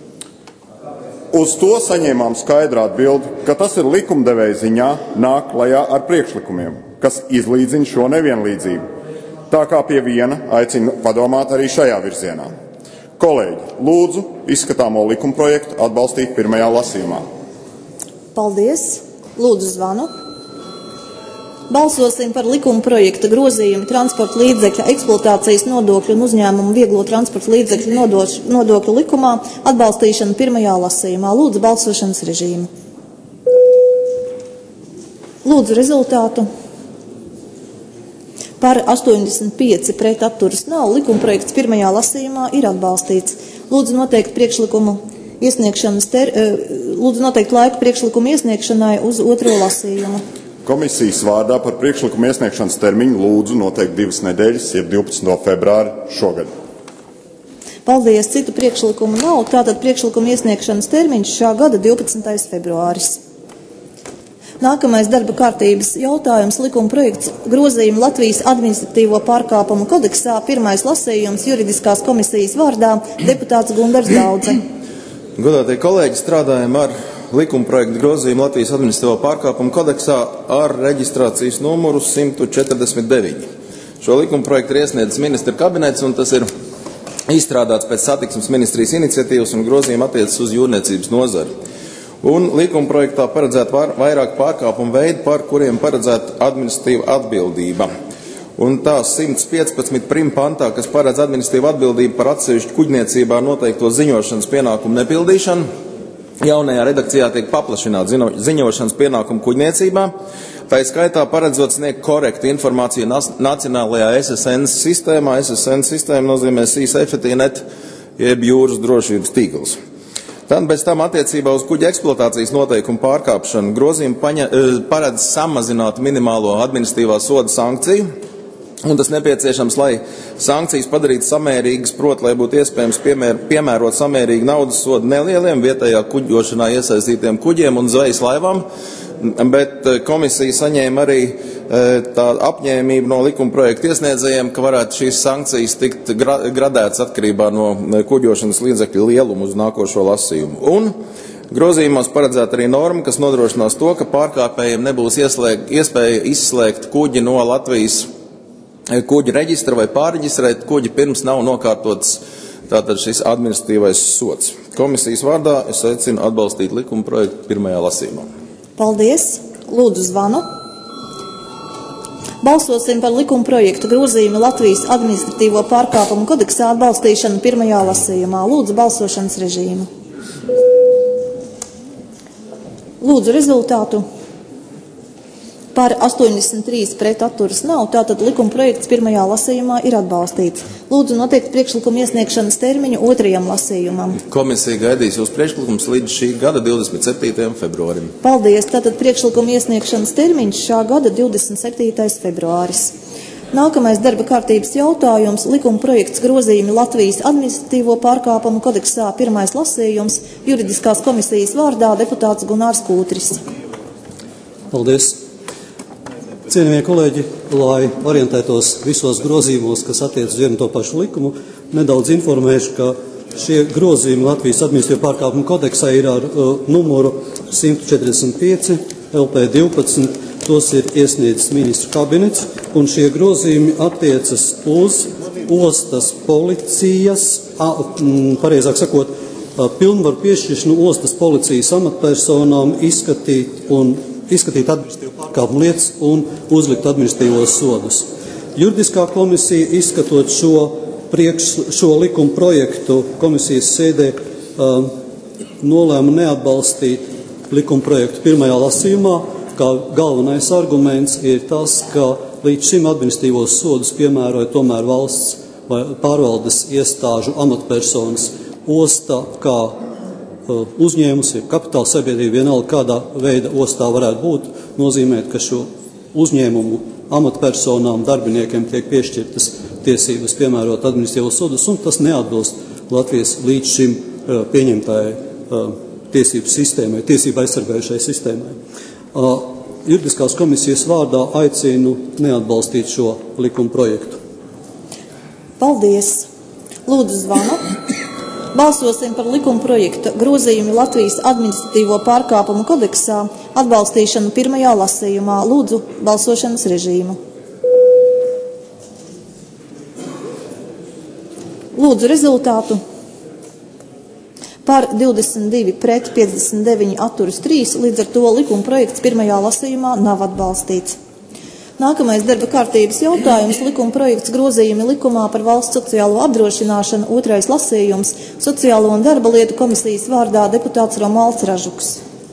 Uz to saņēmām skaidru atbildi, ka tas ir likumdevēja ziņā nāk klajā ar priekšlikumiem, kas izlīdzina šo nevienlīdzību. Tā kā pie viena aicinu padomāt arī šajā virzienā. Kolēģi, lūdzu izskatāmo likumprojektu atbalstīt pirmajā lasījumā. Paldies. Lūdzu zvanu. Balsosim par likumprojekta grozījumu transporta līdzekļa eksploatācijas nodokļu un uzņēmumu vieglo transporta līdzekļu nodokļu, nodokļu likumā atbalstīšanu pirmajā lasījumā. Lūdzu balsošanas režīmu. Lūdzu rezultātu. Par astoņdesmit pieci pret atturas nav. Likumprojekts pirmajā lasījumā ir atbalstīts. Lūdzu noteikt priekšlikumu iesniegšanas ter, lūdzu noteikt laiku priekšlikumu iesniegšanai uz otro lasījumu. Komisijas vārdā par priekšlikumu iesniegšanas termiņu lūdzu noteikt divas nedēļas, jeb divpadsmito februāri šogad. Paldies, citu priekšlikumu nav. Tātad priekšlikumu iesniegšanas termiņš šā gada divpadsmitais februāris. Nākamais darba kārtības jautājums - likuma projekts grozījumu Latvijas administratīvo pārkāpumu kodeksā. Pirmais lasījums juridiskās komisijas vārdā deputāts Gundars Daudze. Godātie kolēģi, strādājam ar likuma projektu grozījumu Latvijas administratīvo pārkāpumu kodeksā ar reģistrācijas numuru simt četrdesmit deviņi. Šo likuma projektu ir iesniedzis ministra kabinets, un tas ir izstrādāts pēc satiksmes ministrijas iniciatīvas, un grozījumi attiecas uz jūrniecības nozari. Un likuma projektā paredzēt vairāk pārkāpumu veidu, par kuriem paredzēta administratīva atbildība. Un tā simt piecpadsmit prim pantā, kas paredz administratīvu atbildību par atsevišķu kuģniecībā noteikto ziņošanas pienākumu nepildīšanu, jaunajā redakcijā tiek paplašināta ziņošanas pienākumu kuģniecībā, tā skaitā paredzot sniegt korektu informāciju nacionālajā S S N sistēmā. S S N sistēma nozīmē Sea Safety Net, jeb jūras drošības tīkls. Tad bez tam attiecībā uz kuģa eksploatācijas noteikumu pārkāpšanu grozījumi paņa, paredz samazināt minimālo administratīvā soda sankciju, un tas nepieciešams, lai sankcijas padarītu samērīgas, proti, lai būtu iespējams piemēr, piemērot samērīgi naudas sodu nelieliem vietējā kuģošanā iesaistītiem kuģiem un zvejas laivām, bet komisija saņēma arī tā apņēmību no likuma projekta iesniedzējiem, ka varētu šīs sankcijas tikt gradētas atkarībā no kuģošanas līdzekļu lielumu uz nākošo lasījumu. Un grozījumos paredzēta arī norma, kas nodrošinās to, ka pārkāpējiem nebūs ieslēgt, iespēja izslēgt kuģi no Latvijas kuģi reģistra vai pārreģistrēt kuģi pirms nav nokārtots tātad šis administratīvais sods. Komisijas vārdā es aicinu atbalstīt likuma projektu pirmajā lasījumā. Paldies. Lūdzu zvanu. Balsosim par likuma projektu grozījumu Latvijas administratīvo pārkāpumu kodeksā atbalstīšanu pirmajā lasījumā. Lūdzu balsošanas režīmu. Lūdzu rezultātu. Par astoņdesmit trīs pret atturas nav, tātad likuma projekts pirmajā lasījumā ir atbalstīts. Lūdzu noteikt priekšlikumu iesniegšanas termiņu otrajam lasījumam. Komisija gaidīs jūs priekšlikums līdz šī gada divdesmit septītajam februārim. Paldies, tātad priekšlikumu iesniegšanas termiņš šā gada divdesmit septītais februāris. Nākamais darba kārtības jautājums - likuma projekts grozījumi Latvijas administratīvo pārkāpumu kodeksā, pirmais lasījums, juridiskās komisijas vārdā deputāts Gunārs Kūtris. Paldies. Cienījamie kolēģi, lai orientētos visos grozījumos, kas attiec uz vienu to pašu likumu, nedaudz informēšu, ka šie grozījumi Latvijas administratīvo pārkāpumu kodeksā ir ar uh, numuru simt četrdesmit pieci L P divpadsmit. Tos ir iesniedzis ministru kabinets, un šie grozījumi attiecas uz ostas policijas, a, m, pareizāk sakot, a, pilnvaru piešķiršanu ostas policijas amatpersonām izskatīt un izskatīt administratīvu pārkāpumu lietas un uzlikt administratīvos sodus. Juridiskā komisija, izskatot šo, priekš, šo likumu projektu komisijas sēdē, uh, nolēma neatbalstīt likumu projektu pirmajā lasījumā, kā galvenais arguments ir tas, ka līdz šim administratīvos sodus piemēroja tomēr valsts vai pārvaldes iestāžu amatpersonas. Osta kā uzņēmums, ir kapitāla sabiedrība, vienalga kādā veida ostā varētu būt, nozīmē, ka šo uzņēmumu amatpersonām, darbiniekiem tiek piešķirtas tiesības piemērot administratīvos sodus, un tas neatbilst Latvijas līdz šim uh, pieņemtajai uh, tiesību sistēmai, tiesību aizsargājušai sistēmai. Uh, juridiskās komisijas vārdā aicinu neatbalstīt šo likuma projektu. Paldies! Lūdzu zvanu. Balsosim par likuma projekta grozījumi Latvijas administratīvo pārkāpumu kodeksā atbalstīšanu pirmajā lasījumā. Lūdzu balsošanas režīmu. Lūdzu rezultātu. Par divdesmit divi pret piecdesmit deviņi atturas trīs, līdz ar to likuma projekts pirmajā lasījumā nav atbalstīts. Nākamais darba kārtības jautājums - likuma projekts grozījumi likumā par valsts sociālo apdrošināšanu, otrais lasījums, Sociālo un darba lietu komisijas vārdā deputāts Romualds Ražuks.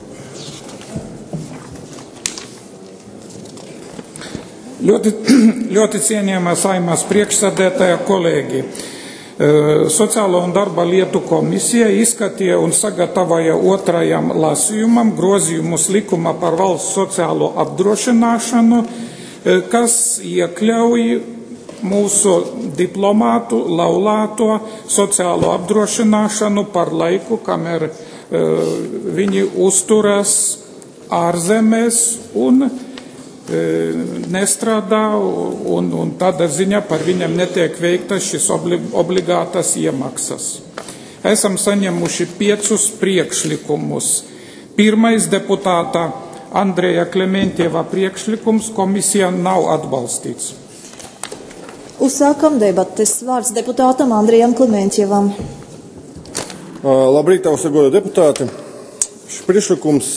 Ļoti, ļoti cienījamā Saeimas priekšsēdētāja kolēģi. Sociālo un darba lietu komisija izskatīja un sagatavoja otrajam lasījumam grozījumus likumā par valsts sociālo apdrošināšanu, kas iekļauj mūsu diplomātu, laulāto sociālo apdrošināšanu par laiku, kamēr uh, viņi uzturas ārzemēs un uh, nestrādā, un, un tādā ziņā par viņam netiek veiktas šis obli, obligātas iemaksas. Esam saņemuši piecus priekšlikumus. Pirmais deputāta Andreja Klementieva priekšlikums komisijā nav atbalstīts. Uzsākam debates. Vārds deputātam Andrejam Klementievam. Labrīt, tavs goda deputāti. Šis priekšlikums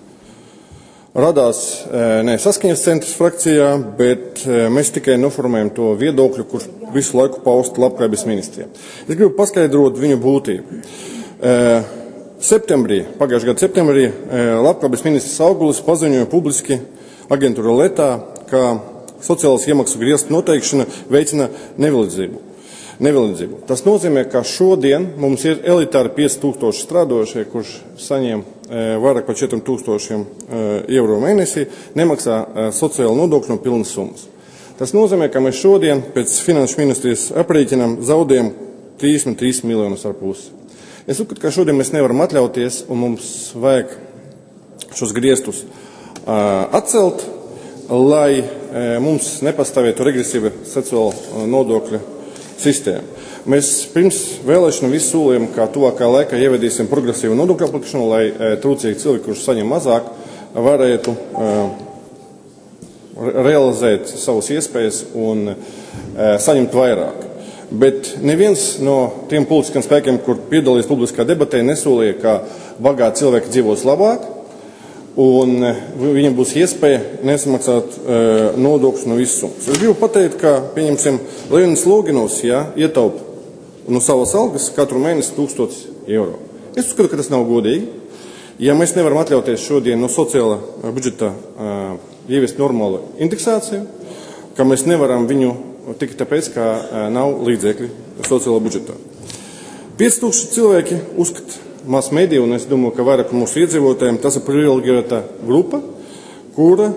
radās ne Saskaņas centrs frakcijā, bet mēs tikai noformējam to viedokļu, kurš visu laiku pausta Labklājības ministrijā. Es gribu paskaidrot viņu būtību. Septembrī, pagājušajā gada septembrī, Labklājības ministrs Augulis paziņoja publiski aģentūra Letā, ka sociālas iemaksu griestu noteikšana veicina nevienlīdzību. nevienlīdzību. Tas nozīmē, ka šodien mums ir elitāri pieci tūkstoši strādošie, kurš saņem vairāk par četriem tūkstošiem eiro mēnesī, nemaksā sociālo nodokļu no pilnas summas. Tas nozīmē, ka mēs šodien pēc finanšu ministrijas aprēķinām zaudējam trīsdesmit trīs miljonus ar pusi. Es uzskatu, ka šodien mēs nevaram atļauties, un mums vajag šos griestus uh, atcelt, lai uh, mums nepastāvētu regresīva sociāla nodokļa sistēma. Mēs pirms vēlēšanu visu solījām, ka tuvākā laikā ievedīsim progresīvu nodokļu aplikšanu, lai uh, trūcīgi cilvēki, kurš saņem mazāk, varētu uh, realizēt savas iespējas un uh, saņemt vairāk. Bet neviens no tiem politiskiem spēkiem, kur piedalījās publiskā debatē, nesolīja, ka bagāti cilvēki dzīvos labāk un viņiem būs iespēja nesamaksāt uh, nodokļus no visas summas. Es gribu pateikt, ka, pieņemsim, Leonis Loginovs, ja, ietaupa no savas algas katru mēnesi tūkstotis eiro. Es uzskatu, ka tas nav godīgi. Ja mēs nevaram atļauties šodien no sociāla budžeta uh, ieviest normālu indeksāciju, ka mēs nevaram viņu tikai tāpēc, ka nav līdzekļi sociālā budžetā. pieci tūkstoši cilvēki uzskata mass media, un es domāju, ka vairāk mūsu iedzīvotājiem tas ir privileģēta grupa, kura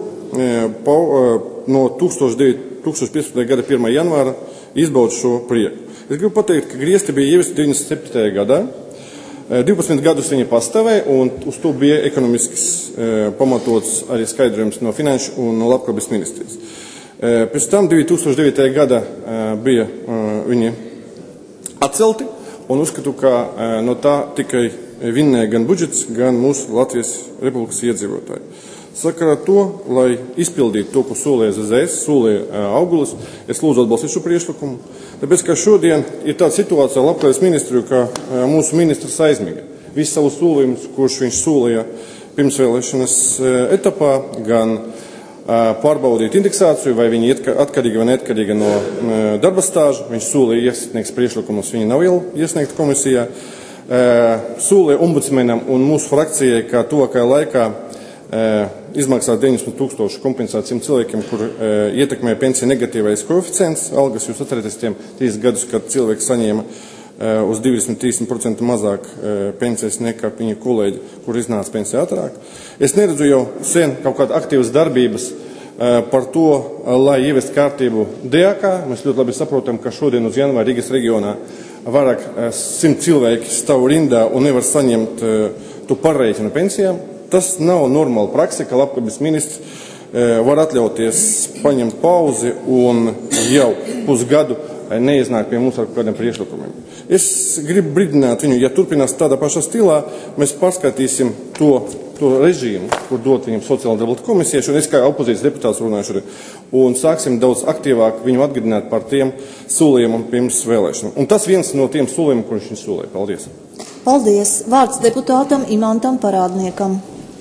no tūkstoš piecpadsmitā gada pirmā janvāra izbauda šo prieku. Es gribu pateikt, ka griesti bija ieviesti deviņdesmit septītajā gadā. divpadsmit gadus viņi pastāvēja, un uz to bija ekonomisks pamatots arī skaidrojums no Finanšu un no Labklājības ministrijas. Pēc tam divi tūkstoši devītajā gadā bija viņi atcelti, un uzskatu, ka no tā tikai vinnēja gan budžets, gan mūsu Latvijas Republikas iedzīvotāji. Sakarā to, lai izpildītu to, ko solīja Z Z S, solīja Augulis, es lūdzu atbalstīt šo priekšlikumu. Tāpēc, ka šodien ir tāda situācija ar Labklājības ministriju, ka mūsu ministrs aizmiga. Visus savus solījumus, kurš viņš solīja pirmsvēlēšanas etapā, gan pārbaudīt indeksāciju, vai viņi ir atkarīga vai neatkarīga no darba stāža. Viņš solīja iesniegs priekšlikumus, viņi nav vēl iesniegti komisijā. Solīja ombudsmenam un mūsu frakcijai, ka tuvākajā laikā izmaksā deviņdesmit tūkstoši kompensācijiem cilvēkiem, kur e, ietekmē pensiju negatīvais koeficients. Algas jūs atceraties tiem trīs gadus, kad cilvēki saņēma e, uz divdesmit līdz trīsdesmit procenti mazāk e, pensijas nekā viņa kolēģi, kur iznāca pensija ātrāk. Es neredzu jau sen kaut kāda aktīvas darbības e, par to, lai ievest kārtību D A K. Mēs ļoti labi saprotam, ka šodien uz janvāra Rīgas reģionā vairāk simt cilvēki stāv rindā un nevar saņemt e, to pārreikinu pensijām. Tas nav normāla praksa, ka Labklājības ministrs e, var atļauties paņemt pauzi un jau pusgadu neiznāk pie mums ar kādiem priekšlikumiem. Es gribu brīdināt viņu, ja turpinās tādā pašā stilā, mēs pārskatīsim to, to režīmu, kur dot viņam sociāla debatu komisija, un es kā opozīcijas deputāts runāju šodien, un sāksim daudz aktīvāk viņu atgādināt par tiem solījumiem pirms vēlēšanām. Un tas viens no tiem solījumiem, kurš viņš solīja. Paldies. Paldies. Vārds deputātam Imantam Parādniekam.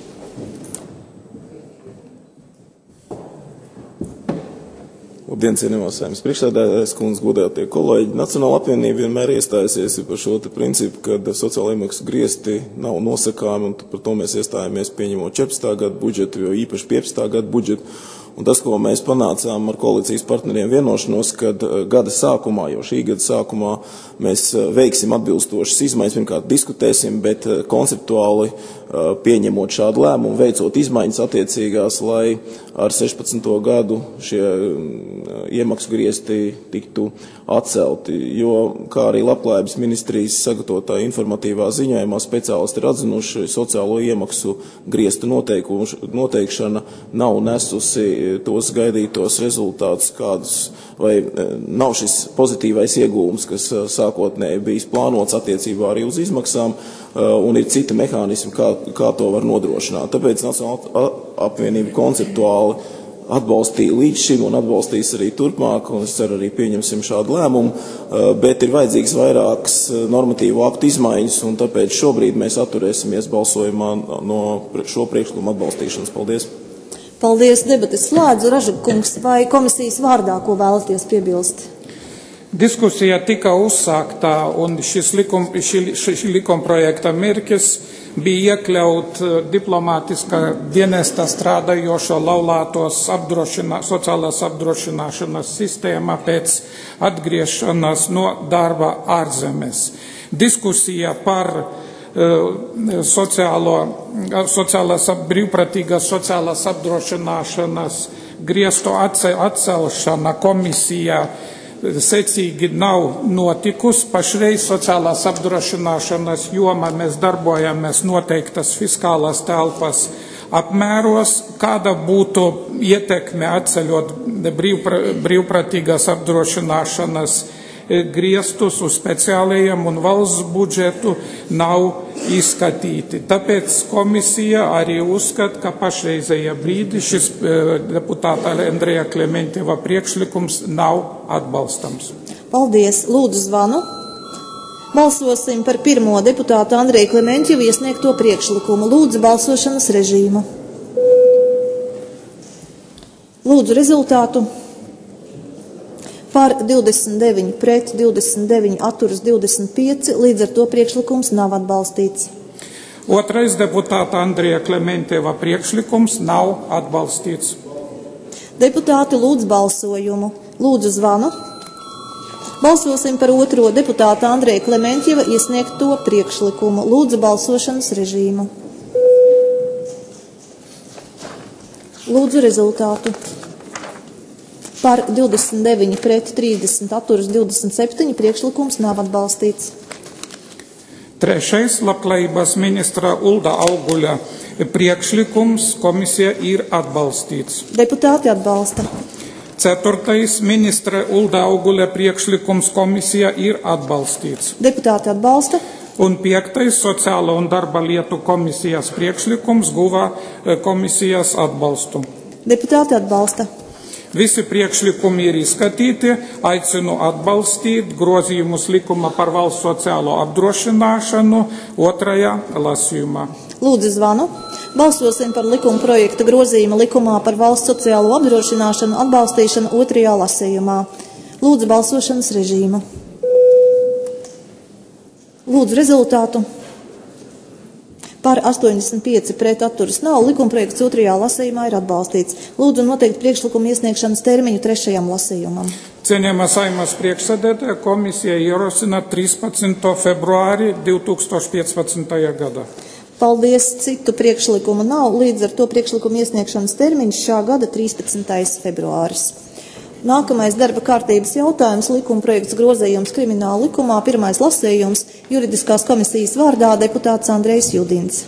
Labdien, cienījamās Saeimas priekšsēdētājas kundze, godātie kolēģi. Nacionāla apvienība vienmēr iestājusies par šo te principu, kad sociāla iemaksu griesti nav nosakāmi, un par to mēs iestājāmies pieņemot četrpadsmitā gada budžetu, jo īpaši piecpadsmitā gada budžetu. Un tas, ko mēs panācām ar koalīcijas partneriem vienošanos, kad gada sākumā, jau šī gada sākumā, mēs veiksim atbilstošas izmaiņas, pirmkārt diskutēsim, bet konceptuāli pieņemot šādu lēmumu, veicot izmaiņas attiecīgās, lai ar sešpadsmito gadu šie iemaksu griesti tiktu atcelti. Jo, kā arī Labklājības ministrijas sagatavotā informatīvā ziņojumā speciālisti ir atzinuši, sociālo iemaksu griestu noteikšana nav nesusi tos gaidītos rezultātus, kādus, vai nav šis pozitīvais iegūms, kas sākotnēji bijis plānots attiecībā arī uz izmaksām, un ir citi mehānismi, kā, kā to var nodrošināt. Tāpēc Nacionāla apvienība konceptuāli atbalstīja līdz šim un atbalstīs arī turpmāk, un es ceru arī pieņemsim šādu lēmumu, bet ir vajadzīgs vairākas normatīvu aktu izmaiņas, un tāpēc šobrīd mēs atturēsimies balsojumā no šo priekšlikumu atbalstīšanas. Paldies! Paldies, debates slēdzu. Ražakungs, vai komisijas vārdā, ko vēlaties piebilst? Diskusija tika uzsāktā, un šis likum, šī, šī likumprojekta mērķis bija iekļaut diplomātiskā dienesta strādājošo laulātos apdrošinā, sociālās apdrošināšanas sistēmā pēc atgriešanās no darba ārzemēs. Diskusija par sociālo, sociālās, brīvprātīgās sociālās apdrošināšanas griestu atcelšana komisijā secīgi nav notikusi. Pašreiz sociālās apdrošināšanas jomā mēs darbojamies noteiktas fiskālās telpas apmēros, kāda būtu ietekme atceļot brīvprātīgās apdrošināšanas griestus uz speciālajiem un valsts budžetu nav izskatīti. Tāpēc komisija arī uzskata, ka pašreizējā brīdī šis deputāta Andreja Klementjeva priekšlikums nav atbalstams. Paldies. Lūdzu zvanu. Balsosim par pirmo deputāta Andreja Klementjeva iesniegto priekšlikumu. Lūdzu balsošanas režīmu. Lūdzu rezultātu. Par divdesmit deviņi pret, divdesmit deviņi atturas, divdesmit pieci, līdz ar to priekšlikums nav atbalstīts. Otrais deputāta Andreja Klementjeva priekšlikums nav atbalstīts. Deputāti lūdz balsojumu. Lūdzu zvanu. Balsosim par otro deputāta Andreja Klementjeva iesniegto priekšlikumu. Lūdzu balsošanas režīmu. Lūdzu rezultātu. Par divdesmit deviņi pret trīsdesmit atturas divdesmit septiņi priekšlikums nav atbalstīts. Trešais labklājības ministra Ulda Auguļa priekšlikums komisija ir atbalstīts. Deputāti atbalsta. Ceturtais ministra Ulda Auguļa priekšlikums komisija ir atbalstīts. Deputāti atbalsta. Un piektais sociālo un darba lietu komisijas priekšlikums guva komisijas atbalstu. Deputāti atbalsta. Visi priekšlikumi ir izskatīti, aicinu atbalstīt grozījumus likuma par valsts sociālo apdrošināšanu otrajā lasījumā. Lūdzu zvanu. Balsosim par likuma projekta grozījumu likumā par valsts sociālo apdrošināšanu atbalstīšanu otrajā lasījumā. Lūdzu balsošanas režīmu. Lūdzu rezultātu. Par astoņdesmit pieci pret atturas nav. Likumprojekts otrajā lasījumā ir atbalstīts. Lūdzu noteikt priekšlikumu iesniegšanas termiņu trešajam lasījumam. Cienījamā Saeimas priekšsēdētāja, komisija ierosina trīspadsmito februāri divtūkstoš piecpadsmitajā gadā. Paldies, citu priekšlikumu nav. Līdz ar to priekšlikumu iesniegšanas termiņš šā gada trīspadsmitais februāris. Nākamais darba kārtības jautājums - likumprojekts grozījums krimināla likumā, pirmais lasījums, juridiskās komisijas vārdā deputāts Andrejs Judins.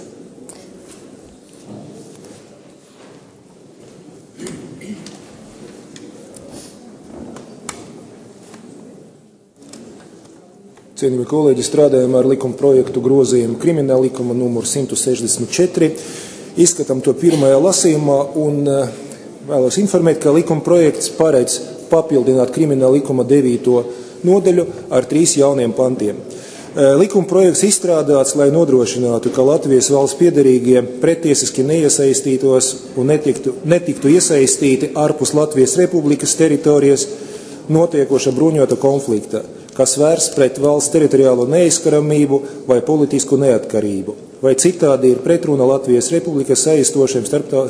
Cienījamie kolēģi, strādājam ar likumprojektu grozījumu krimināla likuma numur simt sešdesmit četri. Izskatām to pirmajā lasījumā un vēlos informēt, ka likuma projekts paredz papildināt krimināla likuma devīto nodaļu ar trīs jauniem pantiem. Likuma projekts izstrādāts, lai nodrošinātu, ka Latvijas valsts piederīgie pretiesiski neiesaistītos un netiktu, netiktu iesaistīti ārpus Latvijas Republikas teritorijas notiekoša bruņota konflikta, kas vērsts pret valsts teritoriālo neizskaramību vai politisku neatkarību, vai citādi ir pretruna Latvijas Republikas saistošām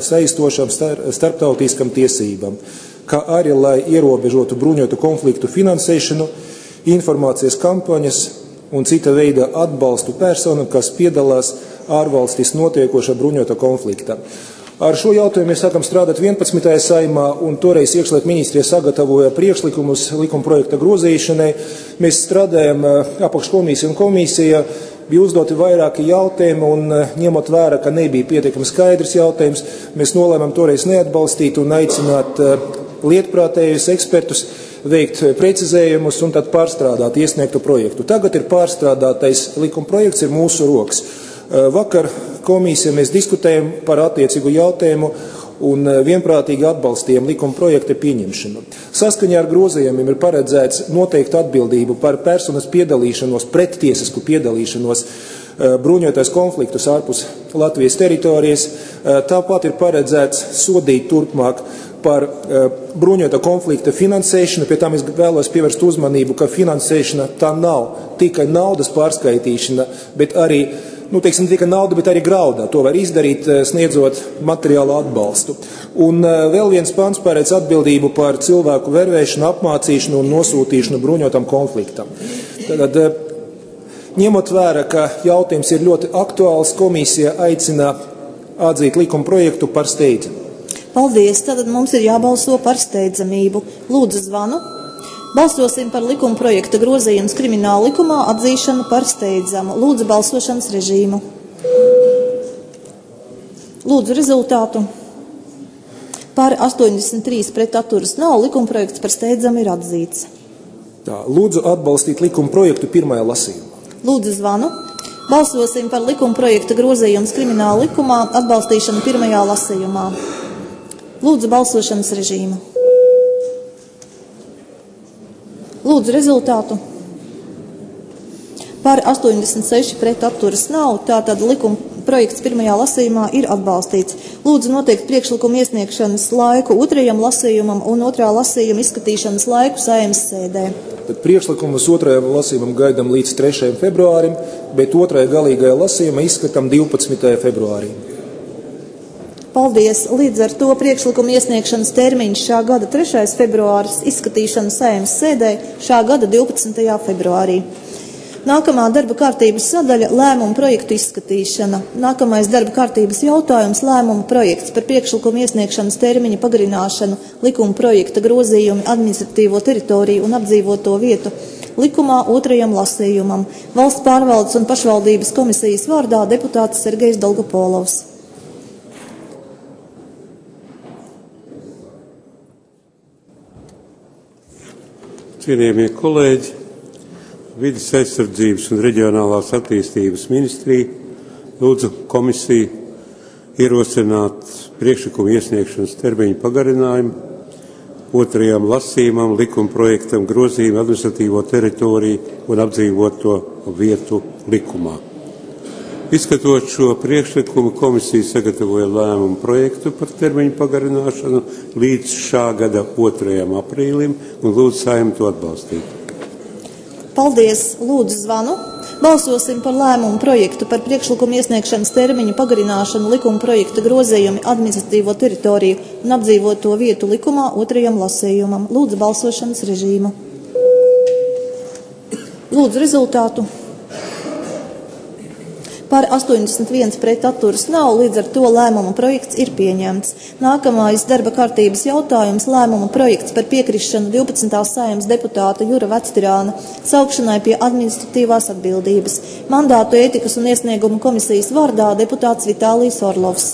starptautiskām tiesībām, kā arī lai ierobežotu bruņotu konfliktu finansēšanu, informācijas kampaņas un cita veida atbalstu personam, kas piedalās ārvalstīs notiekoša bruņota konflikta. Ar šo jautājumu mēs sākam strādāt vienpadsmitajā Saeimā, un toreiz iekšlietu ministrija sagatavoja priekšlikumus likuma projekta grozīšanai. Mēs strādājam apakškomisija un komisija, bija uzdoti vairāki jautājumi, un ņemot vērā, ka nebija pietiekami skaidrs jautājums, mēs nolēmām toreiz neatbalstīt un aicināt lietprātējus ekspertus veikt precizējumus un tad pārstrādāt iesniegtu projektu. Tagad ir pārstrādātais likuma projekts, ir mūsu rokas. Vakar komisija mēs diskutējam par attiecīgu jautājumu un vienprātīgi atbalstījām likuma projekta pieņemšanu. Saskaņā ar grozījumiem ir paredzēts noteikt atbildību par personas piedalīšanos, prettiesisku piedalīšanos bruņotais konfliktus ārpus Latvijas teritorijas. Tāpat ir paredzēts sodīt turpmāk par bruņota konflikta finansēšanu. Pie tam es vēlos pievērst uzmanību, ka finansēšana tā nav tikai naudas pārskaitīšana, bet arī Nu, teiksim, tikai nauda, bet arī graudā. To var izdarīt, sniedzot materiālu atbalstu. Un vēl viens pants paredz atbildību par cilvēku vervēšanu, apmācīšanu un nosūtīšanu bruņotam konfliktam. Tad, ņemot vērā, ka jautājums ir ļoti aktuāls, komisija aicina atzīt likuma projektu par steidzamu. Paldies. Tad mums ir jābalso par steidzamību. Lūdzu zvanu. Balsosim par likuma projekta grozījums krimināla likumā atzīšanu par steidzamu. Lūdzu balsošanas režīmu. Lūdzu rezultātu. Par astoņdesmit trīs pret atturas nav. Likuma projekts par steidzamu ir atzīts. Tā, lūdzu atbalstīt likuma projektu pirmajā lasījumā. Lūdzu zvanu. Balsosim par likuma projekta grozījums krimināla likumā atbalstīšanu pirmajā lasījumā. Lūdzu balsošanas režīmu. Lūdzu rezultātu. Par astoņdesmit seši pret atturas nav, tātad likuma projekts pirmajā lasījumā ir atbalstīts. Lūdzu noteikt priekšlikumu iesniegšanas laiku otrajam lasījumam un otrā lasījuma izskatīšanas laiku Saeimas sēdē. Tad priekšlikumus otrajam lasījumam gaidām līdz trešajam februārim, bet otrajā galīgajā lasījumā izskatām divpadsmitajā februārī. Paldies! Līdz ar to priekšlikuma iesniegšanas termiņš šā gada trešais februāris, izskatīšana Saeimas sēdē šā gada divpadsmitajā februārī. Nākamā darba kārtības sadaļa – lēmuma projektu izskatīšana. Nākamais darba kārtības jautājums – lēmuma projekts par priekšlikuma iesniegšanas termiņa pagarināšanu, likuma projekta grozījumi, administratīvo teritoriju un apdzīvoto vietu likumā otrajam lasījumam. Valsts pārvaldes un pašvaldības komisijas vārdā deputāts Sergejs Dolgopolovs. Cienījamie kolēģi, Vides aizsardzības un reģionālās attīstības ministrija lūdzu komisiju ierosināt priekšlikumu iesniegšanas termiņu pagarinājumu otrajam lasījumam, likuma projektam grozījumu administratīvo teritoriju un apdzīvoto vietu likumā. Izskatot šo priekšlikumu, komisija sagatavoja lēmumu projektu par termiņu pagarināšanu līdz šā gada otrajam aprīlim un lūdzu Saeimu to atbalstīt. Paldies! Lūdzu zvanu. Balsosim par lēmumu projektu par priekšlikumu iesniegšanas termiņu pagarināšanu likuma projekta grozījumi administratīvo teritoriju un apdzīvoto vietu likumā otrajam lasījumam. Lūdzu balsošanas režīmu. Lūdzu rezultātu. Par astoņdesmit viens pret atturas nav, līdz ar to lēmuma projekts ir pieņemts. Nākamais darba kārtības jautājums – lēmuma projekts par piekrišanu divpadsmitās Saeimas deputāta Jura Vectirāna saukšanai pie administratīvās atbildības. Mandātu ētikas un iesniegumu komisijas vārdā deputāts Vitālijs Orlovs.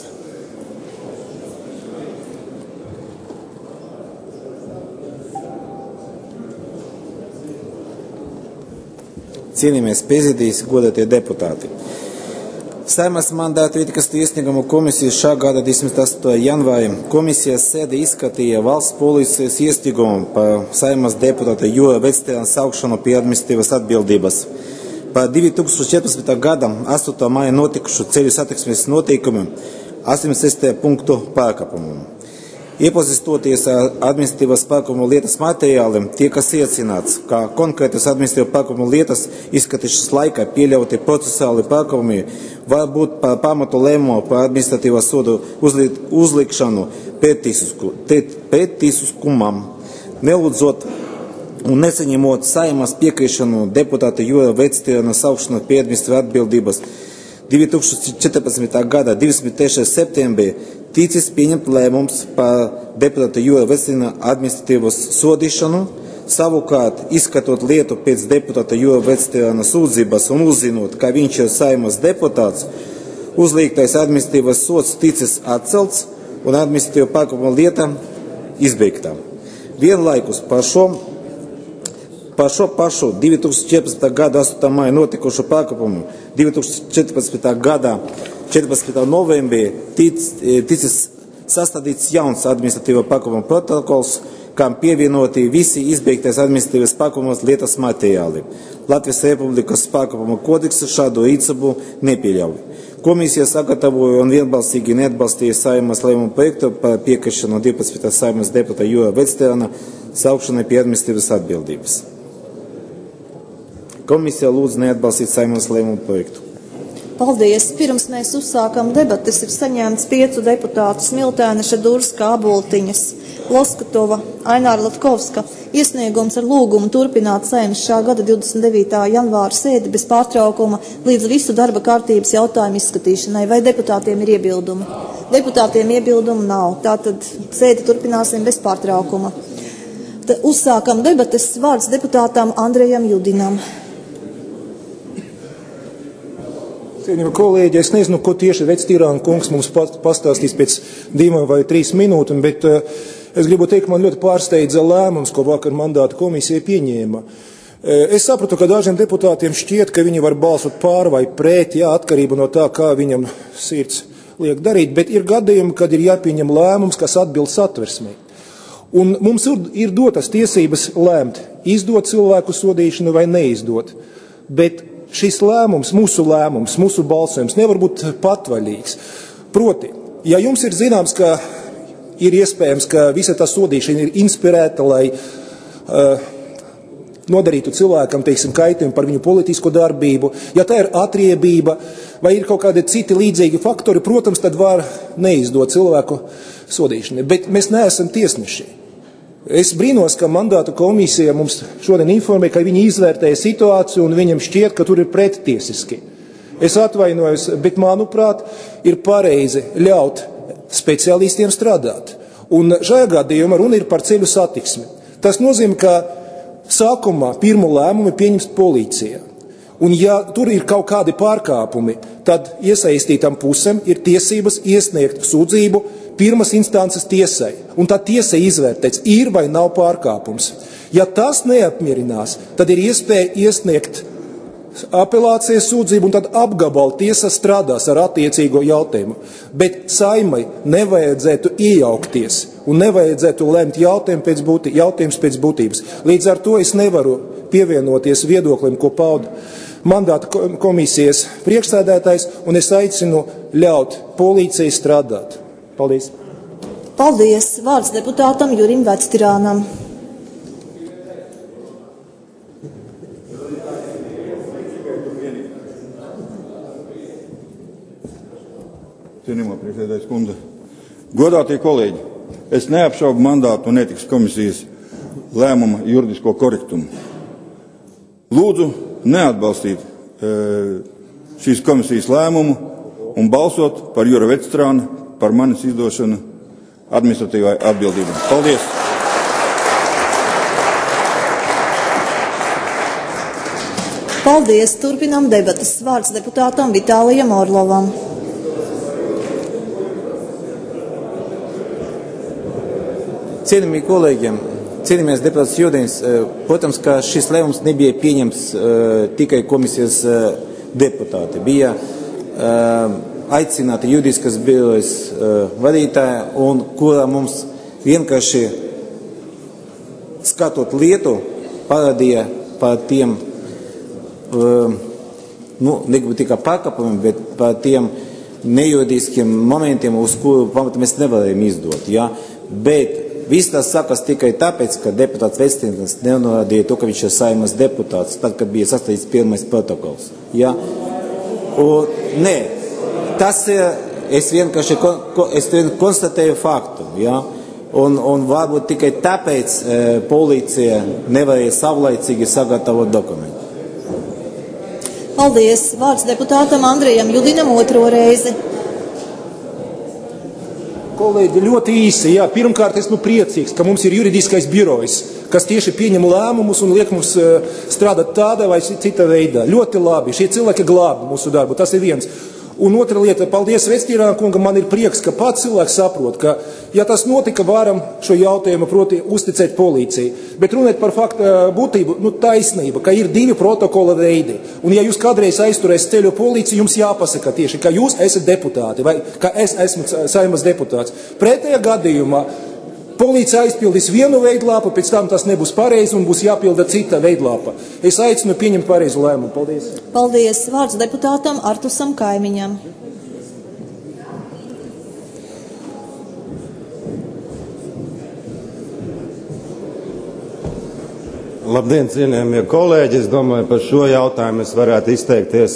Cienījamies prezidijas, godātie deputāti. Saeimas mandātu ētikas iesniegumu komisijas šā gada divdesmit astotajā janvārī komisijas sēde izskatīja valsts policijas iesniegumu par Saeimas deputāta Jura Vectirāna saukšanu pie administratīvas atbildības. Par divi tūkstoši četrpadsmitā gada astotā maija notikušu ceļu satiksmes noteikumiem astoņdesmit sestajā punktu pārkāpumu. Iepazīstoties ar administratīvas pārkāpumu lietas materiāliem, tiek secināts, ka konkrētas administratīvas pārkāpumu lietas izskatīšanas laikā pieļauti procesāli pārkāpumi var būt par pamatu lēmumu par administratīvas sodu uzlikšanu prettiesiskumam, nelūdzot un nesaņemot Saeimas piekrišanu deputāta Jura Vectirāna saukšanu pie administratīvas atbildības. divi tūkstoši četrpadsmitā gada divdesmit trešajā septembrī ticis pieņemt lēmums par deputāta Jura Vectirāna administratīvas sodīšanu, savukārt izskatot lietu pēc deputāta Jura Vectirāna sūdzības un uzzinot, ka viņš ir Saeimas deputāts, uzliektais administratīvas sods ticis atcelts un administratīva pārkāpuma lieta izbeigta. Vienlaikus par šo Par šo pašu divi tūkstoši četrpadsmitā gada astotā maija notikušu pārkāpumu divi tūkstoši četrpadsmitā gada četrpadsmitā novembrī tic, ticis sastādīts jauns administratīva pārkāpuma protokols, kam pievienoti visi izbeigtais administratīvas pārkāpumas lietas materiāli. Latvijas Republikas pārkāpuma kodeksa šādu rīcību nepieļauj. Komisija sagatavoja un vienbalsīgi neatbalstīja Saeimas lēmumu projektu par piekrišanu divpadsmitā Saeimas deputāta Jura Vectirāna saukšanai pie administratīvas atbildības. Komisija lūdz neatbalstīt Saeimas lēmumu projektu. Paldies! Pirms mēs uzsākam debates, ir saņemts piecu deputātu Smiltēna, Šedurska, Aboltiņas, Loskatova, Aināra Latkovska iesniegums ar lūgumu turpināt Saeimas šā gada divdesmit devītā janvāra sēdi bez pārtraukuma līdz visu darba kārtības jautājumu izskatīšanai. Vai deputātiem ir iebildumi? Deputātiem iebildumu nav. Tātad sēdi turpināsim bez pārtraukuma. Tad uzsākam debates. Vārds deputātām Andrejam Judinam. Cienījamie kolēģi, es nezinu, ko tieši Vectirāna kungs mums pastāstīs pēc divām vai trīs minūtēm, bet uh, es gribu teikt, man ļoti pārsteidza lēmums, ko vakar mandāta komisija pieņēma. Uh, es sapratu, ka dažiem deputātiem šķiet, ka viņi var balsot pār vai pret, jā, atkarība no tā, kā viņam sirds liek darīt, bet ir gadījumi, kad ir jāpieņem lēmums, kas atbilst satversmei. Un mums ir, ir dotas tiesības lēmt, izdot cilvēku sodīšanu vai neizdot, bet šis lēmums, mūsu lēmums, mūsu balsojums nevar būt patvaļīgs. Proti, ja jums ir zināms, ka ir iespējams, ka visa tā sodīšana ir inspirēta, lai uh, nodarītu cilvēkam, teiksim, kaitējumu par viņu politisko darbību. Ja tā ir atriebība vai ir kaut kādi citi līdzīgi faktori, protams, tad var neizdot cilvēku sodīšanai. Bet mēs neesam tiesneši. Es brīnos, ka mandātu komisija mums šodien informē, ka viņi izvērtēja situāciju un viņam šķiet, ka tur ir prettiesiski. Es atvainojos, bet manuprāt, ir pareizi ļaut speciālistiem strādāt. Un šajā gadījumā runa ir par ceļu satiksmi. Tas nozīmē, ka sākumā pirmo lēmumu pieņems policija. Un ja tur ir kaut kādi pārkāpumi, tad iesaistītam pusēm ir tiesības iesniegt sūdzību pirmas instances tiesai. Un tā tiesa izvērtēs, ir vai nav pārkāpums. Ja tas neapmierinās, tad ir iespēja iesniegt apelācijas sūdzību, un tad apgabala tiesa strādās ar attiecīgo jautājumu. Bet Saimai nevajadzētu iejaukties un nevajadzētu lemt jautājumu pēc būtī, jautājums pēc būtības. Līdz ar to es nevaru pievienoties viedoklim, ko pauda mandāta komisijas priekšsēdētājs, un es aicinu ļaut policijai strādāt. Paldies. Paldies. Vārds deputātam Jurim Vectirānam. Cienījamā priekšsēdētājas kundze, godātie kolēģi, es neapšaubu mandātu un ētikas komisijas lēmuma juridisko korektumu. Lūdzu neatbalstīt e, šīs komisijas lēmumu un balsot par Jura Vectirāna par manis izdošanu administratīvai atbildībai. Paldies! Paldies. Turpinām debatas. Vārds deputātam Vitālijam Orlovam. Cienījamie kolēģi, cienījamies deputāts Jodins, protams, ka šis lēmums nebija pieņemts uh, tikai komisijas uh, deputāti. Bija uh, aicināti juridiskas birojas uh, vadītāja, un kurā mums vienkārši skatot lietu parādīja par tiem, uh, nu, negribu tikai pārkāpumiem, bet par tiem nejuridiskiem momentiem, uz kuru pamatu mēs nevarējām izdot. Ja? Bet viss tas sakas tikai tāpēc, ka deputāts Vectirāns nenorādīja to, ka viņš ir Saeimas deputāts, tad, kad bija sastādīts pirmais protokols. Ja? Un, nē, tas ir, es vienkārši es konstatēju faktu. Ja? Un, un varbūt tikai tāpēc e, policija nevarēja savlaicīgi sagatavot dokumentu. Paldies. Vārds deputātam Andrejam Judinam otro reizi. Kolēģi, ļoti īsi. Jā, pirmkārt, esmu priecīgs, ka mums ir juridiskais birojs, kas tieši pieņem lēmumus un liek mums uh, strādāt tādā vai cita veidā. Ļoti labi. Šie cilvēki glābi mūsu darbu. Tas ir viens. Un otra lieta, paldies Vectirāna kungam, man ir prieks, ka pats cilvēks saprot, ka, ja tas notika, varam šo jautājumu, proti, uzticēt policijai. Bet runāt par faktu būtību, nu taisnība, ka ir divi protokola veidi. Un ja jūs kādreiz aizturēs ceļu policiju, jums jāpasaka tieši, ka jūs esat deputāti vai ka es esmu Saeimas deputāts. Pretējā gadījumā policija aizpildīs vienu veidlāpu, pēc tam tas nebūs pareizi un būs jāpilda cita veidlāpa. Es aicinu pieņemt pareizu lēmumu. Paldies. Paldies. Vārds deputātam Artusam Kaimiņam. Labdien, cienījamie kolēģi. Es domāju, par šo jautājumu es varētu izteikties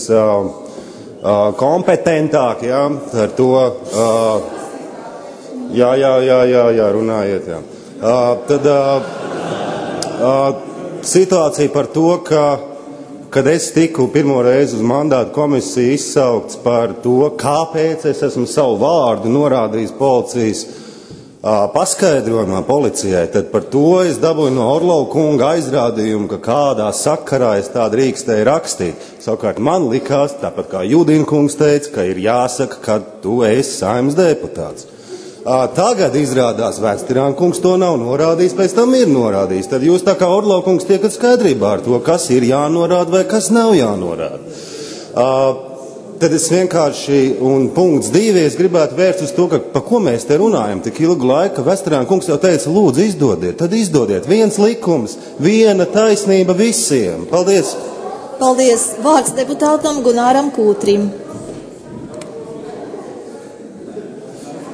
viskompetentāk, jā, ar to. Uh, Jā, jā, jā, jā, jā, runājiet, jā. Uh, tad uh, uh, situācija par to, ka, kad es tiku pirmo reizi uz mandātu komisiju izsaukts par to, kāpēc es esmu savu vārdu norādījis policijas uh, paskaidrojumā policijai, tad par to es dabūju no Orlova kunga aizrādījumu, ka kādā sakarā es tā drīkstēju rakstīt. Savukārt man likās, tāpat kā Judina kungs teica, ka ir jāsaka, ka tu esi Saeimas deputāts. Tagad izrādās Vectirāna kungs to nav norādījis, pēc tam ir norādījis. Tad jūs tā kā Orlova kungs tiekat skaidrībā ar to, kas ir jānorāda vai kas nav jānorāda. Uh, tad es vienkārši, un punkts divi, es gribētu vērst uz to, ka pa ko mēs te runājam tik ilgu laiku. Vectirāna kungs jau teica, lūdzu izdodiet, tad izdodiet. Viens likums, viena taisnība visiem. Paldies! Paldies! Vārds deputātam Gunāram Kūtrim.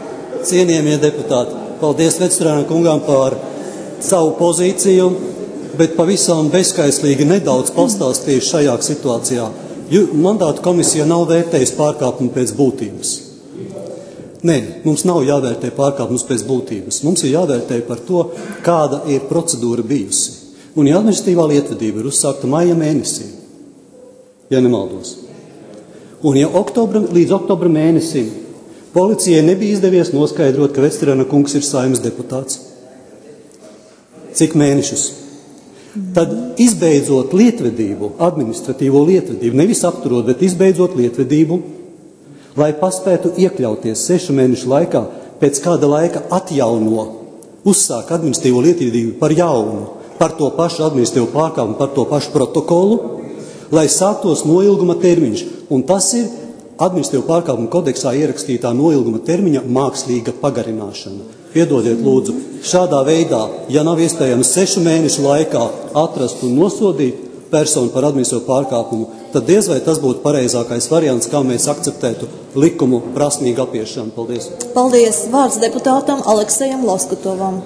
Cienījamie deputāti, paldies Vectirāna kungam par savu pozīciju, bet pavisam bezskaislīgi nedaudz pastāstījuši šajā situācijā. Mandātu komisija nav vērtējusi pārkāpumu pēc būtības. Nē, mums nav jāvērtē pārkāpums pēc būtības. Mums ir jāvērtē par to, kāda ir procedūra bijusi. Un ja administratīvā lietvedība ir uzsākta maija mēnesī, ja nemaldos. Un ja oktobra, līdz oktobra mēnesim policijai nebija izdevies noskaidrot, ka Vesterana kungs ir Saeimas deputāts. Cik mēnešus? Tad izbeidzot lietvedību, administratīvo lietvedību, nevis apturot, bet izbeidzot lietvedību, lai paspētu iekļauties sešu mēnešu laikā, pēc kāda laika atjauno, uzsāk administratīvo lietvedību par jaunu, par to pašu administratīvo pārkāpumu, par to pašu protokolu, lai sāktos noilguma termiņš. Un tas ir administratīvo pārkāpumu kodeksā ierakstītā noilguma termiņa mākslīga pagarināšana. Piedodiet, lūdzu, šādā veidā, ja nav iespējams sešu mēnešu laikā atrast un nosodīt personu par administratīvo pārkāpumu, tad diez vai tas būtu pareizākais variants, kā mēs akceptētu likumu prasmīgu apiešanu. Paldies. Paldies. Vārds deputātam Aleksejam Laskutovam.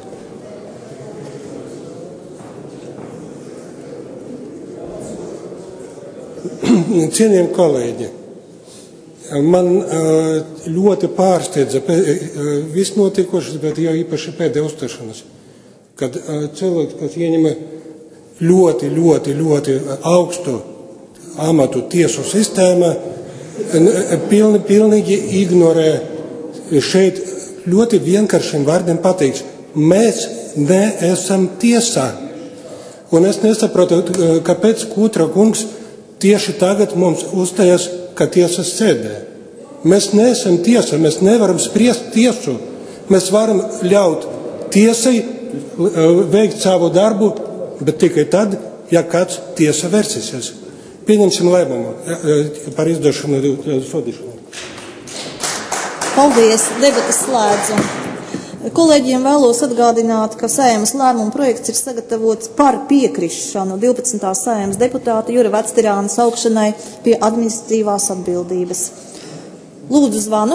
Cienījami kolēģi, man ļoti pārsteidza viss notikušas, bet jau īpaši pēdējā uzstāšanās, kad cilvēki, kas ieņem ļoti, ļoti, ļoti augstu amatu tiesu sistēmā, pilni, pilnīgi ignorē šeit ļoti vienkāršiem vārdiem pateiks, mēs neesam tiesā. Un es nesaprotu, kāpēc Kūtra kungs tieši tagad mums uzstājas, ka tiesas sēdē. Mēs neesam tiesa, mēs nevaram spriest tiesu. Mēs varam ļaut tiesai veikt savu darbu, bet tikai tad, ja kāds tiesa versīsies. Pieņemsim lēmumu par izdošanu sodīšanu. Paldies, debatas slēdzu. Kolēģiem vēlos atgādināt, ka Saeimas lēmuma projekts ir sagatavots par piekrišanu divpadsmitā Saeimas deputāta Jura Vectirāna saukšanai pie administratīvās atbildības. Lūdzu zvanu.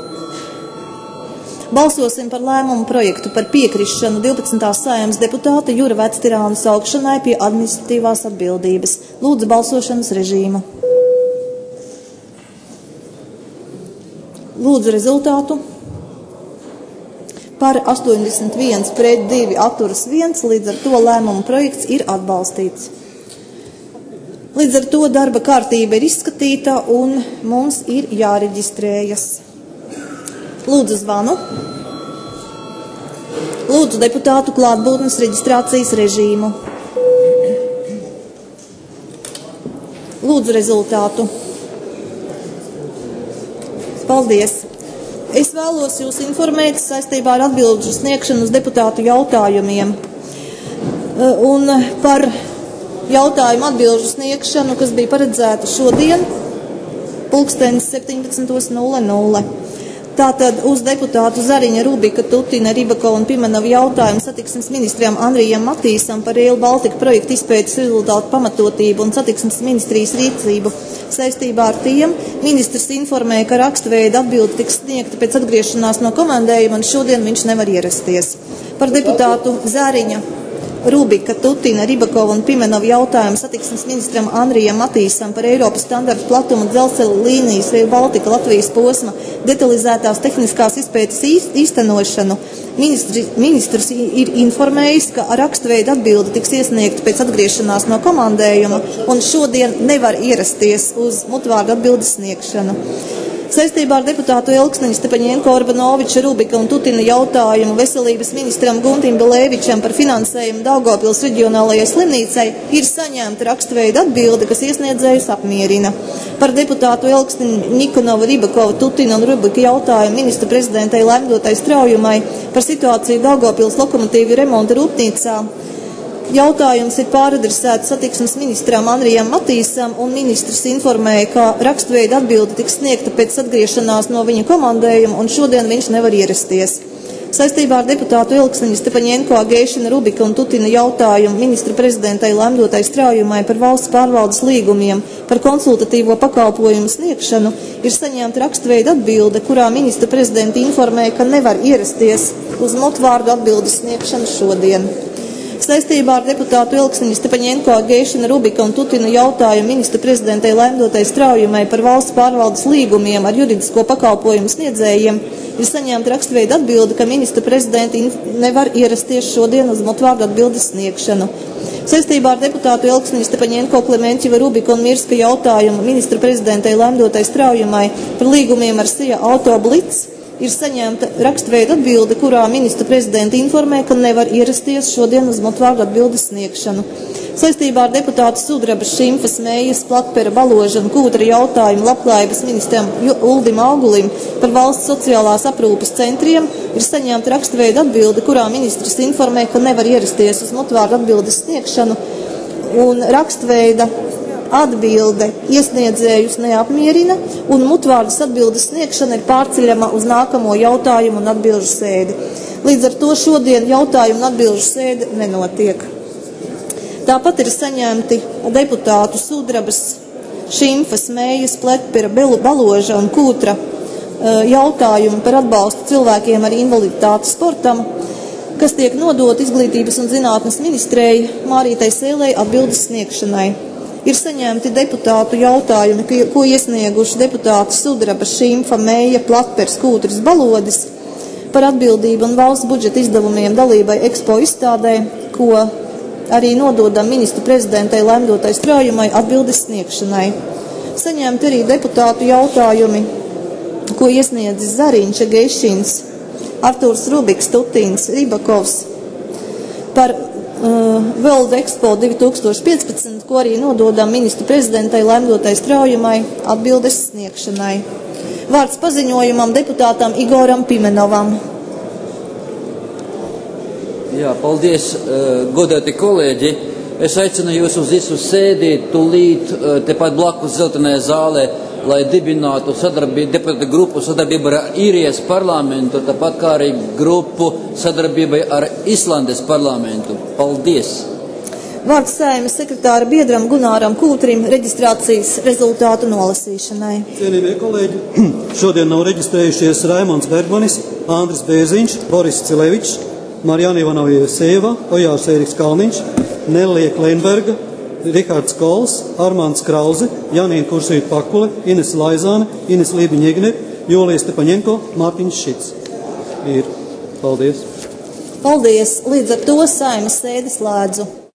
Balsosim par lēmumu projektu par piekrišanu divpadsmitā Saeimas deputāta Jura Vectirāna saukšanai pie administratīvās atbildības. Lūdzu balsošanas režīmu. Lūdzu rezultātu. Par astoņdesmit viens pret divi atturas viens, līdz ar to lēmuma projekts ir atbalstīts. Līdz ar to darba kārtība ir izskatīta un mums ir jāreģistrējas. Lūdzu zvanu. Lūdzu deputātu klātbūtnes reģistrācijas režīmu. Lūdzu rezultātu. Paldies. Es vēlos jūs informēt saistībā ar atbilžu sniegšanu uz deputātu jautājumiem. Un par jautājumu atbilžu sniegšanu, kas bija paredzēta šodien, pulkstenis septiņpadsmit nulle nulle. Tātad uz deputātu Zariņa, Rubika, Tutina, Ribakova un Pimenova jautājumu satiksmes ministrijam Andrijam Matīsam par Rail Baltica projektu izpētes rezultātu pamatotību un satiksmes ministrijas rīcību. Saistībā ar tiem ministrs informēja, ka rakstveida atbilde tiks sniegta pēc atgriešanās no komandējuma, un šodien viņš nevar ierasties. Par deputātu Zariņa, Rubika, Tutina, Ribakova un Pimenova jautājumu satiksmes ministram Andrijam Matīsam par Eiropas standartu platuma dzelzceļa līnijas Rail Baltica Latvijas posma detalizētās tehniskās izpētes īstenošanu. Ministri, ministrs ir informējis, ka rakstveida atbilde tiks iesniegta pēc atgriešanās no komandējuma un šodien nevar ierasties uz mutvārdu atbildes sniegšanu. Saistībā ar deputātu Elksniņu, Stepaņenko, Orbanoviča, Rubika un Tutina jautājumu veselības ministram Guntim Belēvičam par finansējumu Daugavpils reģionālajai slimnīcai ir saņemta rakstveida atbilde, kas iesniedzējus apmierina. Par deputātu Elksniņu, Nikonova, Ribakova, Tutina un Rubika jautājumu ministra prezidentei Lemdotai Straujumai par situāciju Daugavpils lokomotīvu remonta rūpnīcā. Jautājums ir pāradresēts satiksmes ministram Andrijam Matīsam, un ministrs informēja, ka rakstveida atbilde tiks sniegta pēc atgriešanās no viņa komandējuma, un šodien viņš nevar ierasties. Saistībā ar deputātu Elksniņu, Stepaņenko, Geišina, Rubika un Tutina jautājumu ministra prezidentei Lemdotai Straujumai par valsts pārvaldes līgumiem par konsultatīvo pakalpojumu sniegšanu ir saņemta rakstveida atbilde, kurā ministra prezidenta informēja, ka nevar ierasties uz mutvārdu atbildes sniegšanu šodien. Saistībā ar deputātu Elksniņa Stepaņenko, Geišina, Rubika un Tutina jautājumu ministra prezidentei Laimdotai Straujumai par valsts pārvaldes līgumiem ar juridisko pakalpojumu sniedzējiem ir saņemta rakstveida atbilde, ka ministra prezidenti nevar ierasties šodien uz mutvārdu atbildes sniegšanu. Saistībā ar deputātu Elksniņa Stepaņenko, Klemenķiva, Rubika un Mirska jautājumu ministra prezidentei Laimdotai Straujumai par līgumiem ar Sija Auto Blitz ir saņemta rakstveida atbilde, kurā ministra prezidenta informē, ka nevar ierasties šodien uz mutvārdu atbildes sniegšanu. Saistībā ar deputātu Sudrabas, Šimfas, Mējas, Platpera, Baloža un Kūtra jautājumu labklājības ministram Uldim Augulim par valsts sociālās aprūpes centriem ir saņemta rakstveida atbilde, kurā ministrs informē, ka nevar ierasties uz mutvārdu atbildes sniegšanu, un rakstveida atbilde iesniedzējus neapmierina, un mutvārdas atbildes sniegšana ir pārceļama uz nākamo jautājumu un atbilžu sēdi. Līdz ar to šodien jautājumu un atbilžu sēdi nenotiek. Tāpat ir saņemti deputātu Sudrabas, Šimfas, Mējas, Pletpera, Baloža un Kūtra jautājumu par atbalstu cilvēkiem ar invaliditāti sportam, kas tiek nodot Izglītības un zinātnes ministrei Mārītai Sēlei atbildes sniegšanai. Ir saņemti deputātu jautājumi, ko iesnieguši deputāti Sudraba, Šimfa, Mēja, Platpers, Kūtris, Balodis par atbildību un valsts budžeta izdevumiem dalībai Expo izstādē, ko arī nododam ministru prezidentei Laimdotai Straujumai atbildes sniegšanai. Saņemti arī deputātu jautājumi, ko iesniedzis Zariņš, Geišins, Artūrs Rubiks, Tutīns, Ribakovs par uh, World Expo divi tūkstoši piecpadsmit, ko arī nododam ministru prezidentai Laimdotai Straujumai atbildes sniegšanai. Vārds paziņojumam deputātam Igoram Pimenovam. Jā, paldies, godāti kolēģi. Es aicinu jūs uz visu sēdīt, tūlīt tepat blakus Zeltenajā zālē, lai dibinātu sadarbību, deputātu grupu sadarbību ar Īrijas parlamentu, tāpat kā arī grupu sadarbībai ar Islandes parlamentu. Paldies! Vārds Saeimas sekretāra biedram Gunāram Kūtrim reģistrācijas rezultātu nolasīšanai. Cienījamie kolēģi, šodien nav reģistrējušies Raimons Bergmanis, Andris Bēziņš, Boris Cilevičs, Marijana Ivanovjeva, Ojārs Ēriks Kalniņš, Nelija Kleinberga, Rihards Kols, Armāns Krauze, Janīna Kursīta Pakule, Ines Laizāne, Ines Lībiņa-Igner, Jūlija Stepaņenko, Mārtiņš Šits. Ir. Paldies. Paldies. Līdz ar to Saeimas sēdi slēdzu.